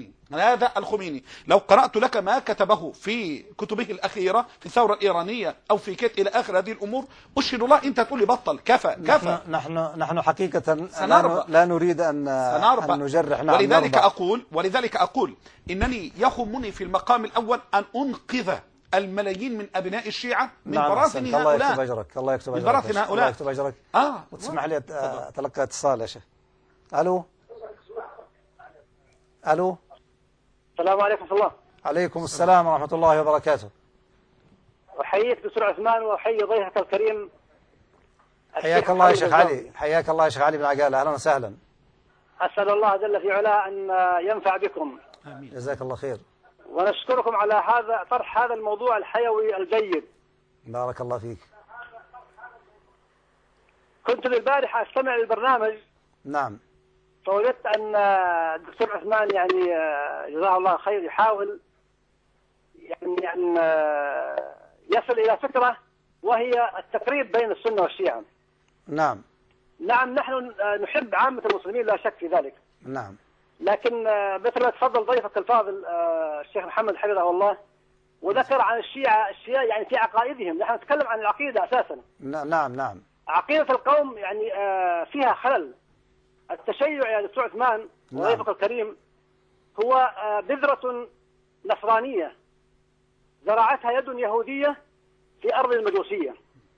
الخميني لو قرأت لك ما كتبه في كتبه الأخيرة في الثورة الإيرانية أو في كت إلى آخر هذه الأمور، أشهد الله أنت تقول لي بطل. كفى. نحن حقيقة لا نريد أن نجرح. ولذلك أقول إنني يهمني في المقام الأول أن أنقذ الملايين من أبناء الشيعة من براثن هؤلاء. الله يكتب أجرك. الله يكتب أجرك. براثن هؤلاء. الله يكتب أجرك. وتسمح لي أتلقى اتصال يا شيخ. ألو. السلام عليكم ورحمة الله. عليكم السلام ورحمة الله وبركاته. أحييك دكتور عثمان وأحيي ضيفك الكريم. حياك الله يا شيخ علي. حياك الله يا شيخ علي بن عقالة. أهلا وسهلا. أسأل الله جل في علاه أن ينفع بكم. آمين. جزاك الله خير. ونشكركم على طرح هذا الموضوع الحيوي الجيد. بارك الله فيك. كنت البارحة أستمع للبرنامج. نعم. فوجدت أن الدكتور عثمان يعني جزاه الله خير يحاول يعني أن يصل إلى فكرة وهي التقريب بين السنة والشيعة. نعم. نعم نحن نحب عامة المسلمين لا شك في ذلك. نعم. لكن مثل ما تفضل ضيفك الفاضل الشيخ محمد حفظه الله وذكر عن الشيعة يعني في عقائدهم، نحن نتكلم عن العقيدة أساسا. نعم. عقيدة القوم يعني فيها خلل. التشيع يا دكتور عثمان وضيفك الكريم هو بذرة نصرانية زرعتها يد يهودية في أرض المجوسية.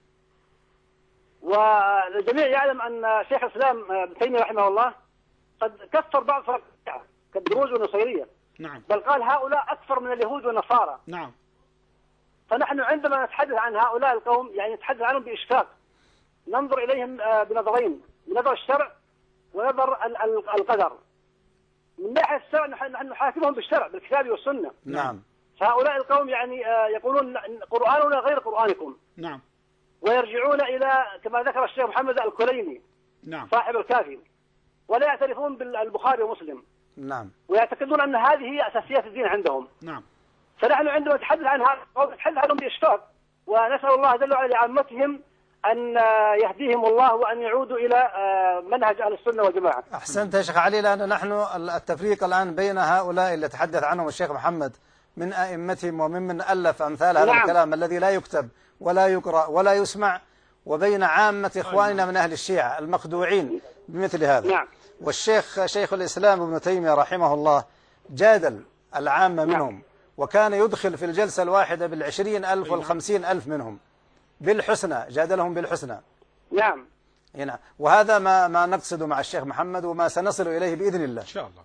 والجميع يعلم أن شيخ الإسلام ابن تيمية رحمه الله قد كفر بعض فرق الشيعة كالدروز والنصيرية. نعم. بل قال هؤلاء أكثر من اليهود والنصارى. نعم. فنحن عندما نتحدث عن هؤلاء القوم يعني نتحدث عنهم بإشفاق، ننظر إليهم بنظرين، بنظر الشرع ونظر القدر. من ناحية الشرع نحن نحاكمهم بالشرع بالكتاب والسنة. نعم. فهؤلاء القوم يعني يقولون قرآننا غير قرآنكم. نعم. ويرجعون إلى كما ذكر الشيخ محمد الكليني. نعم. صاحب الكافي. ولا يعترفون بالبخاري ومسلم. نعم. ويعتقدون أن هذه هي أساسيات الدين عندهم. نعم. فنحن عندما نتحدث عن هذا القوم نتحدث عنهم بإشفاق، ونسأل الله جل وعلا لعامتهم أن يهديهم الله وأن يعودوا إلى منهج أهل السنة والجماعة. أحسنت يا شيخ علي، لأن نحن التفريق الآن بين هؤلاء اللي تحدث عنهم الشيخ محمد من أئمتهم وممن ألف أمثال هذا الكلام الذي لا يكتب ولا يقرأ ولا يسمع، وبين عامة إخواننا من أهل الشيعة المخدوعين بمثل هذا. نعم. والشيخ شيخ الإسلام ابن تيمية رحمه الله جادل العامة منهم، وكان يدخل في الجلسة الواحدة 20,000 و50,000 منهم بالحسنى، جادلهم بالحسنى. نعم. هنا. وهذا ما نقصد مع الشيخ محمد وما سنصل إليه بإذن الله إن شاء الله.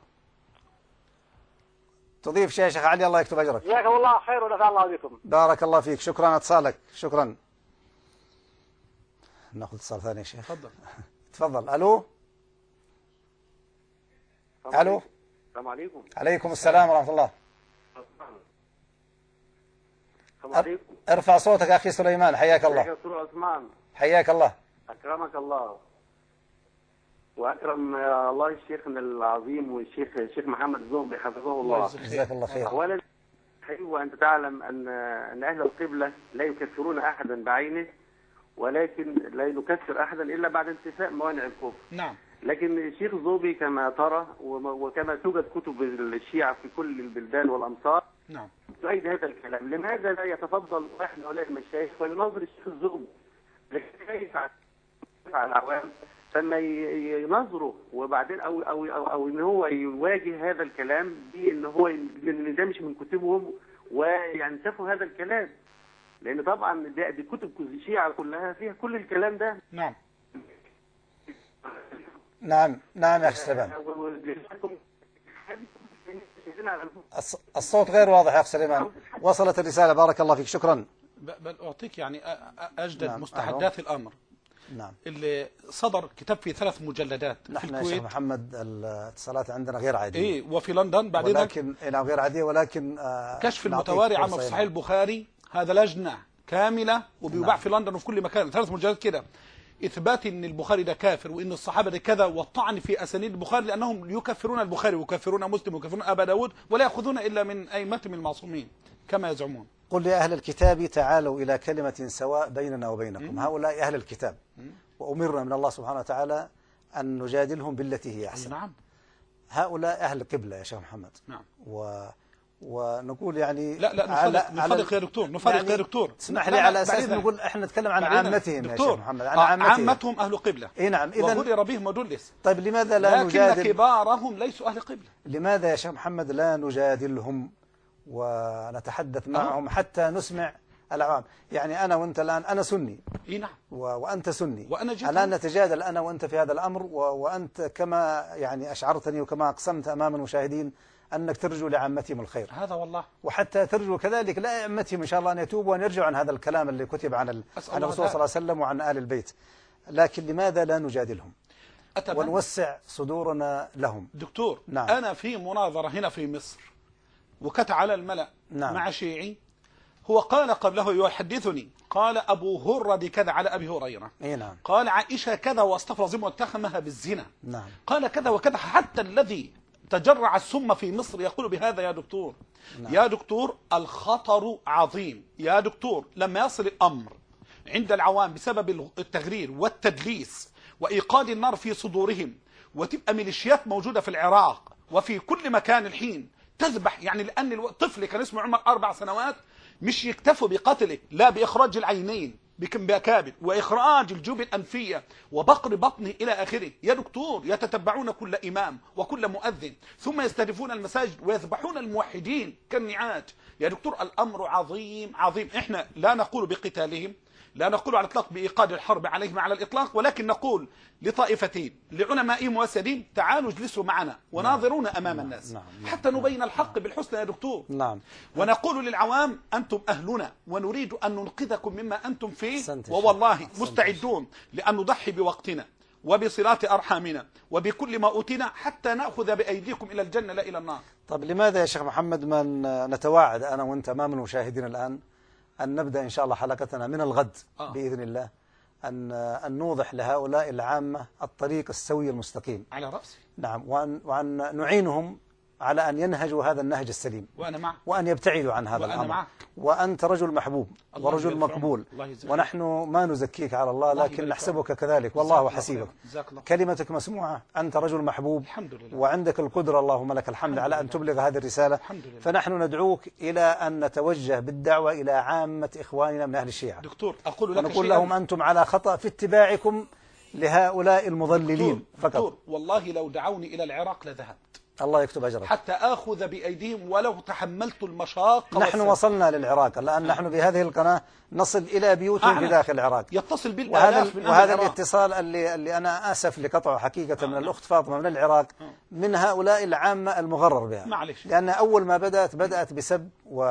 تضيف شيء يا شيخ علي؟ الله يكتب أجرك. جزاكم الله خير ونفع الله بكم. بارك الله فيك. شكرا اتصالك. شكرا. ناخذ اتصال ثاني يا شيخ. تفضل. تفضل. ألو. ألو. السلام عليكم. عليكم السلام ورحمة الله. السلام عليكم. ارفع صوتك أخي سليمان، حياك الله. يا دكتور عثمان. حياك الله. أكرمك الله. وأكرم الله الشيخنا العظيم والشيخ محمد زومبي حفظه الله. جزاك الله خير. أولا وأنت تعلم أن أهل القبلة لا يكفرون أحدا بعينه، ولكن لا نكفر أحدا إلا بعد انتفاء موانع الكفر. نعم. لكن الشيخ زوبي كما ترى وكما توجد كتب الشيعة في كل البلدان والأمصار نعم تؤيد هذا الكلام. لماذا لا يتفضل واحد من هؤلاء المشايخ ويناظر الشيخ الزوبي؟ لكن كيف على العوام ثم ينظره وبعدين أو إن هو يواجه هذا الكلام بأن هو إن ده مش من كتبهم وينسفوا هذا الكلام، لأن طبعا دي كتب الشيعة كلها فيها كل الكلام ده. نعم نعم نعم يا أخي سليمان، الصوت غير واضح يا أخي سليمان. وصلت الرسالة، بارك الله فيك، شكرا. بل أعطيك يعني أجدد نعم. مستحدات الأمر. نعم. اللي صدر كتاب في 3 مجلدات نحن في يا الكويت. شيخ محمد الاتصالات عندنا غير عادية. إيه، وفي لندن بعدين ولكن غير عادية، ولكن كشف المتواري عما في صحيح البخاري، هذا لجنة كاملة وبيباع نعم. في لندن وفي كل مكان، 3 مجلدات كده، إثبات إن البخاري ده كافر وإن الصحابة ده كذا، والطعن في أسانيد البخاري لأنهم يكفرون البخاري ويكفرون مسلم ويكفرون أبا داود ولا يأخذون إلا من أئمتهم المعصومين كما يزعمون. قل يا أهل الكتاب تعالوا إلى كلمة سواء بيننا وبينكم. هؤلاء أهل الكتاب، وأمرنا من الله سبحانه وتعالى أن نجادلهم بالتي هي أحسن. نعم. هؤلاء أهل القبلة يا شيخ محمد. نعم. ونقول يعني لا نفرق يا دكتور، نفرق يعني يا دكتور، اسمح لي على أساس نقول احنا نتكلم عن عامتهم يا شيخ محمد، عن عامتهم أهل قبلة. اي نعم. إذن وغدر بهم ودلس. طيب لماذا لا نجادل؟ لكن كبارهم ليسوا أهل قبلة. لماذا يا شيخ محمد لا نجادلهم ونتحدث معهم حتى نسمع العوام؟ يعني أنا وأنت الآن، أنا سني. اي نعم. وأنت سني. وأنا الآن نتجادل أنا وأنت في هذا الأمر، وأنت كما يعني أشعرتني وكما أقسمت أمام المشاهدين أنك ترجو لعامتهم الخير. هذا والله. وحتى ترجو كذلك لأئمتهم إن شاء الله أن يتوبوا وأن يرجعوا عن هذا الكلام اللي كتب عن الرسول صلى الله عليه وسلم وعن آل البيت. لكن لماذا لا نجادلهم ونوسع صدورنا لهم؟ دكتور، نعم. أنا في مناظرة هنا في مصر وكنت على الملأ نعم. مع شيعي، هو قال قبله يحدثني، قال أبو هرة كذا على أبي هريرة. نعم. قال عائشة كذا واستغفر الله واتهمها بالزنا. نعم. قال كذا وكذا، حتى الذي تجرع السم في مصر يقول بهذا يا دكتور. نعم. يا دكتور الخطر عظيم يا دكتور، لما يصل الأمر عند العوام بسبب التغرير والتدليس وإيقاد النار في صدورهم، وتبقى ميليشيات موجودة في العراق وفي كل مكان الحين تذبح، يعني لأن الطفل كان اسمه عمر 4 سنوات مش يكتفوا بقتله، لا بإخراج العينين بأكابد وإخراج الجيوب الأنفية وبقر بطنه إلى آخره. يا دكتور يتتبعون كل إمام وكل مؤذن ثم يستهدفون المساجد ويذبحون الموحدين كالنعاج. يا دكتور الأمر عظيم عظيم. إحنا لا نقول بقتالهم، لا نقول على الإطلاق بإيقاد الحرب عليهم على الإطلاق، ولكن نقول لطائفتين لعلمائهم وأساتذتهم تعالوا اجلسوا معنا وناظرونا أمام الناس حتى نبين الحق بالحسنى يا دكتور. نعم. ونقول للعوام أنتم أهلنا ونريد أن ننقذكم مما أنتم فيه، ووالله مستعدون لأن نضحي بوقتنا وبصلات أرحامنا وبكل ما أوتينا حتى نأخذ بأيديكم إلى الجنة لا إلى النار. طب لماذا يا شيخ محمد من نتواعد أنا وأنت أمام المشاهدين الآن أن نبدأ إن شاء الله حلقتنا من الغد بإذن الله أن نوضح لهؤلاء العامة الطريق السوي المستقيم على رأسي. نعم. وأن نعينهم على أن ينهجوا هذا النهج السليم، وأنا معك، وأن يبتعدوا عن هذا الأمر معك. وأنت رجل محبوب ورجل مقبول، ونحن ما نزكيك على الله لكن نحسبك كذلك والله حسيبك. كلمتك مسموعة، أنت رجل محبوب الحمد لله. وعندك القدرة اللهم لك الحمد على أن تبلغ هذه الرسالة. فنحن ندعوك إلى أن نتوجه بالدعوة إلى عامة إخواننا من أهل الشيعة. دكتور أقول لك ونقول لهم أنتم على خطأ في اتباعكم لهؤلاء المضللين فقط. دكتور والله لو دعوني إلى العراق لذهبت، الله يكتب أجرك، حتى آخذ بأيديهم ولو تحملت المشاق. نحن وصلنا للعراق الآن، نحن بهذه القناة نصل إلى بيوتهم بداخل العراق، يتصل بالآلاف من وهذا الاتصال اللي أنا آسف لقطعه حقيقة من الأخت فاطمة من العراق من هؤلاء العامة المغرر بها. معلش. لأن أول ما بدأت بسب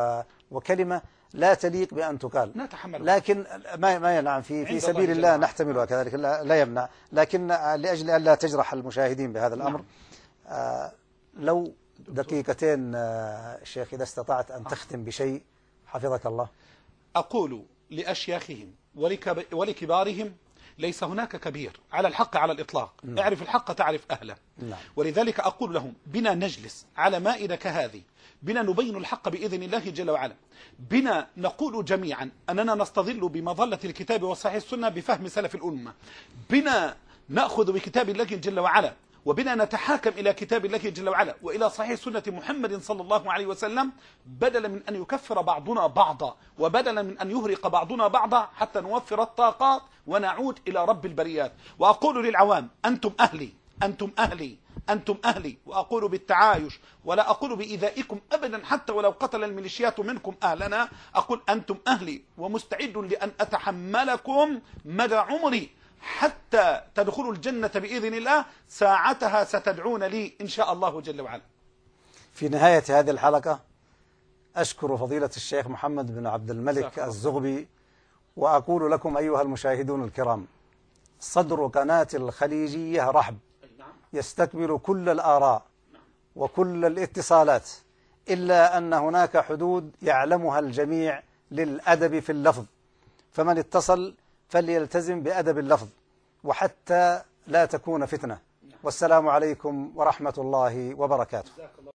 وكلمة لا تليق بأن تقال، لكن ما ينعم في سبيل الله نحتملها كذلك، لا يمنع، لكن لأجل أن لا تجرح المشاهدين بهذا الأمر لو دقيقتين شيخ إذا استطعت أن تختم بشيء حفظك الله. أقول لأشياخهم ولكبارهم ليس هناك كبير على الحق على الإطلاق. اعرف الحق تعرف أهله. ولذلك أقول لهم بنا نجلس على مائدة كهذه، بنا نبين الحق بإذن الله جل وعلا، بنا نقول جميعا أننا نستظل بمظلة الكتاب وصحيح السنة بفهم سلف الأمة، بنا نأخذ بكتاب الله جل وعلا، وبنا نتحاكم إلى كتاب الله جل وعلا وإلى صحيح سنة محمد صلى الله عليه وسلم، بدلا من أن يكفر بعضنا بعضا وبدلا من أن يهرق بعضنا بعضا، حتى نوفر الطاقات ونعود إلى رب البريات. وأقول للعوام أنتم أهلي، أنتم أهلي، أنتم أهلي، وأقول بالتعايش ولا أقول بإيذائكم أبدا، حتى ولو قتل الميليشيات منكم أهلنا، أقول أنتم أهلي ومستعد لأن أتحملكم مدى عمري حتى تدخلوا الجنة بإذن الله، ساعتها ستدعون لي إن شاء الله جل وعلا. في نهاية هذه الحلقة أشكر فضيلة الشيخ محمد بن عبد الملك الزغبي، وأقول لكم أيها المشاهدون الكرام، صدر قناة الخليجية رحب يستقبل كل الآراء وكل الاتصالات، إلا أن هناك حدود يعلمها الجميع للأدب في اللفظ، فمن اتصل فليلتزم بأدب اللفظ وحتى لا تكون فتنة. والسلام عليكم ورحمة الله وبركاته.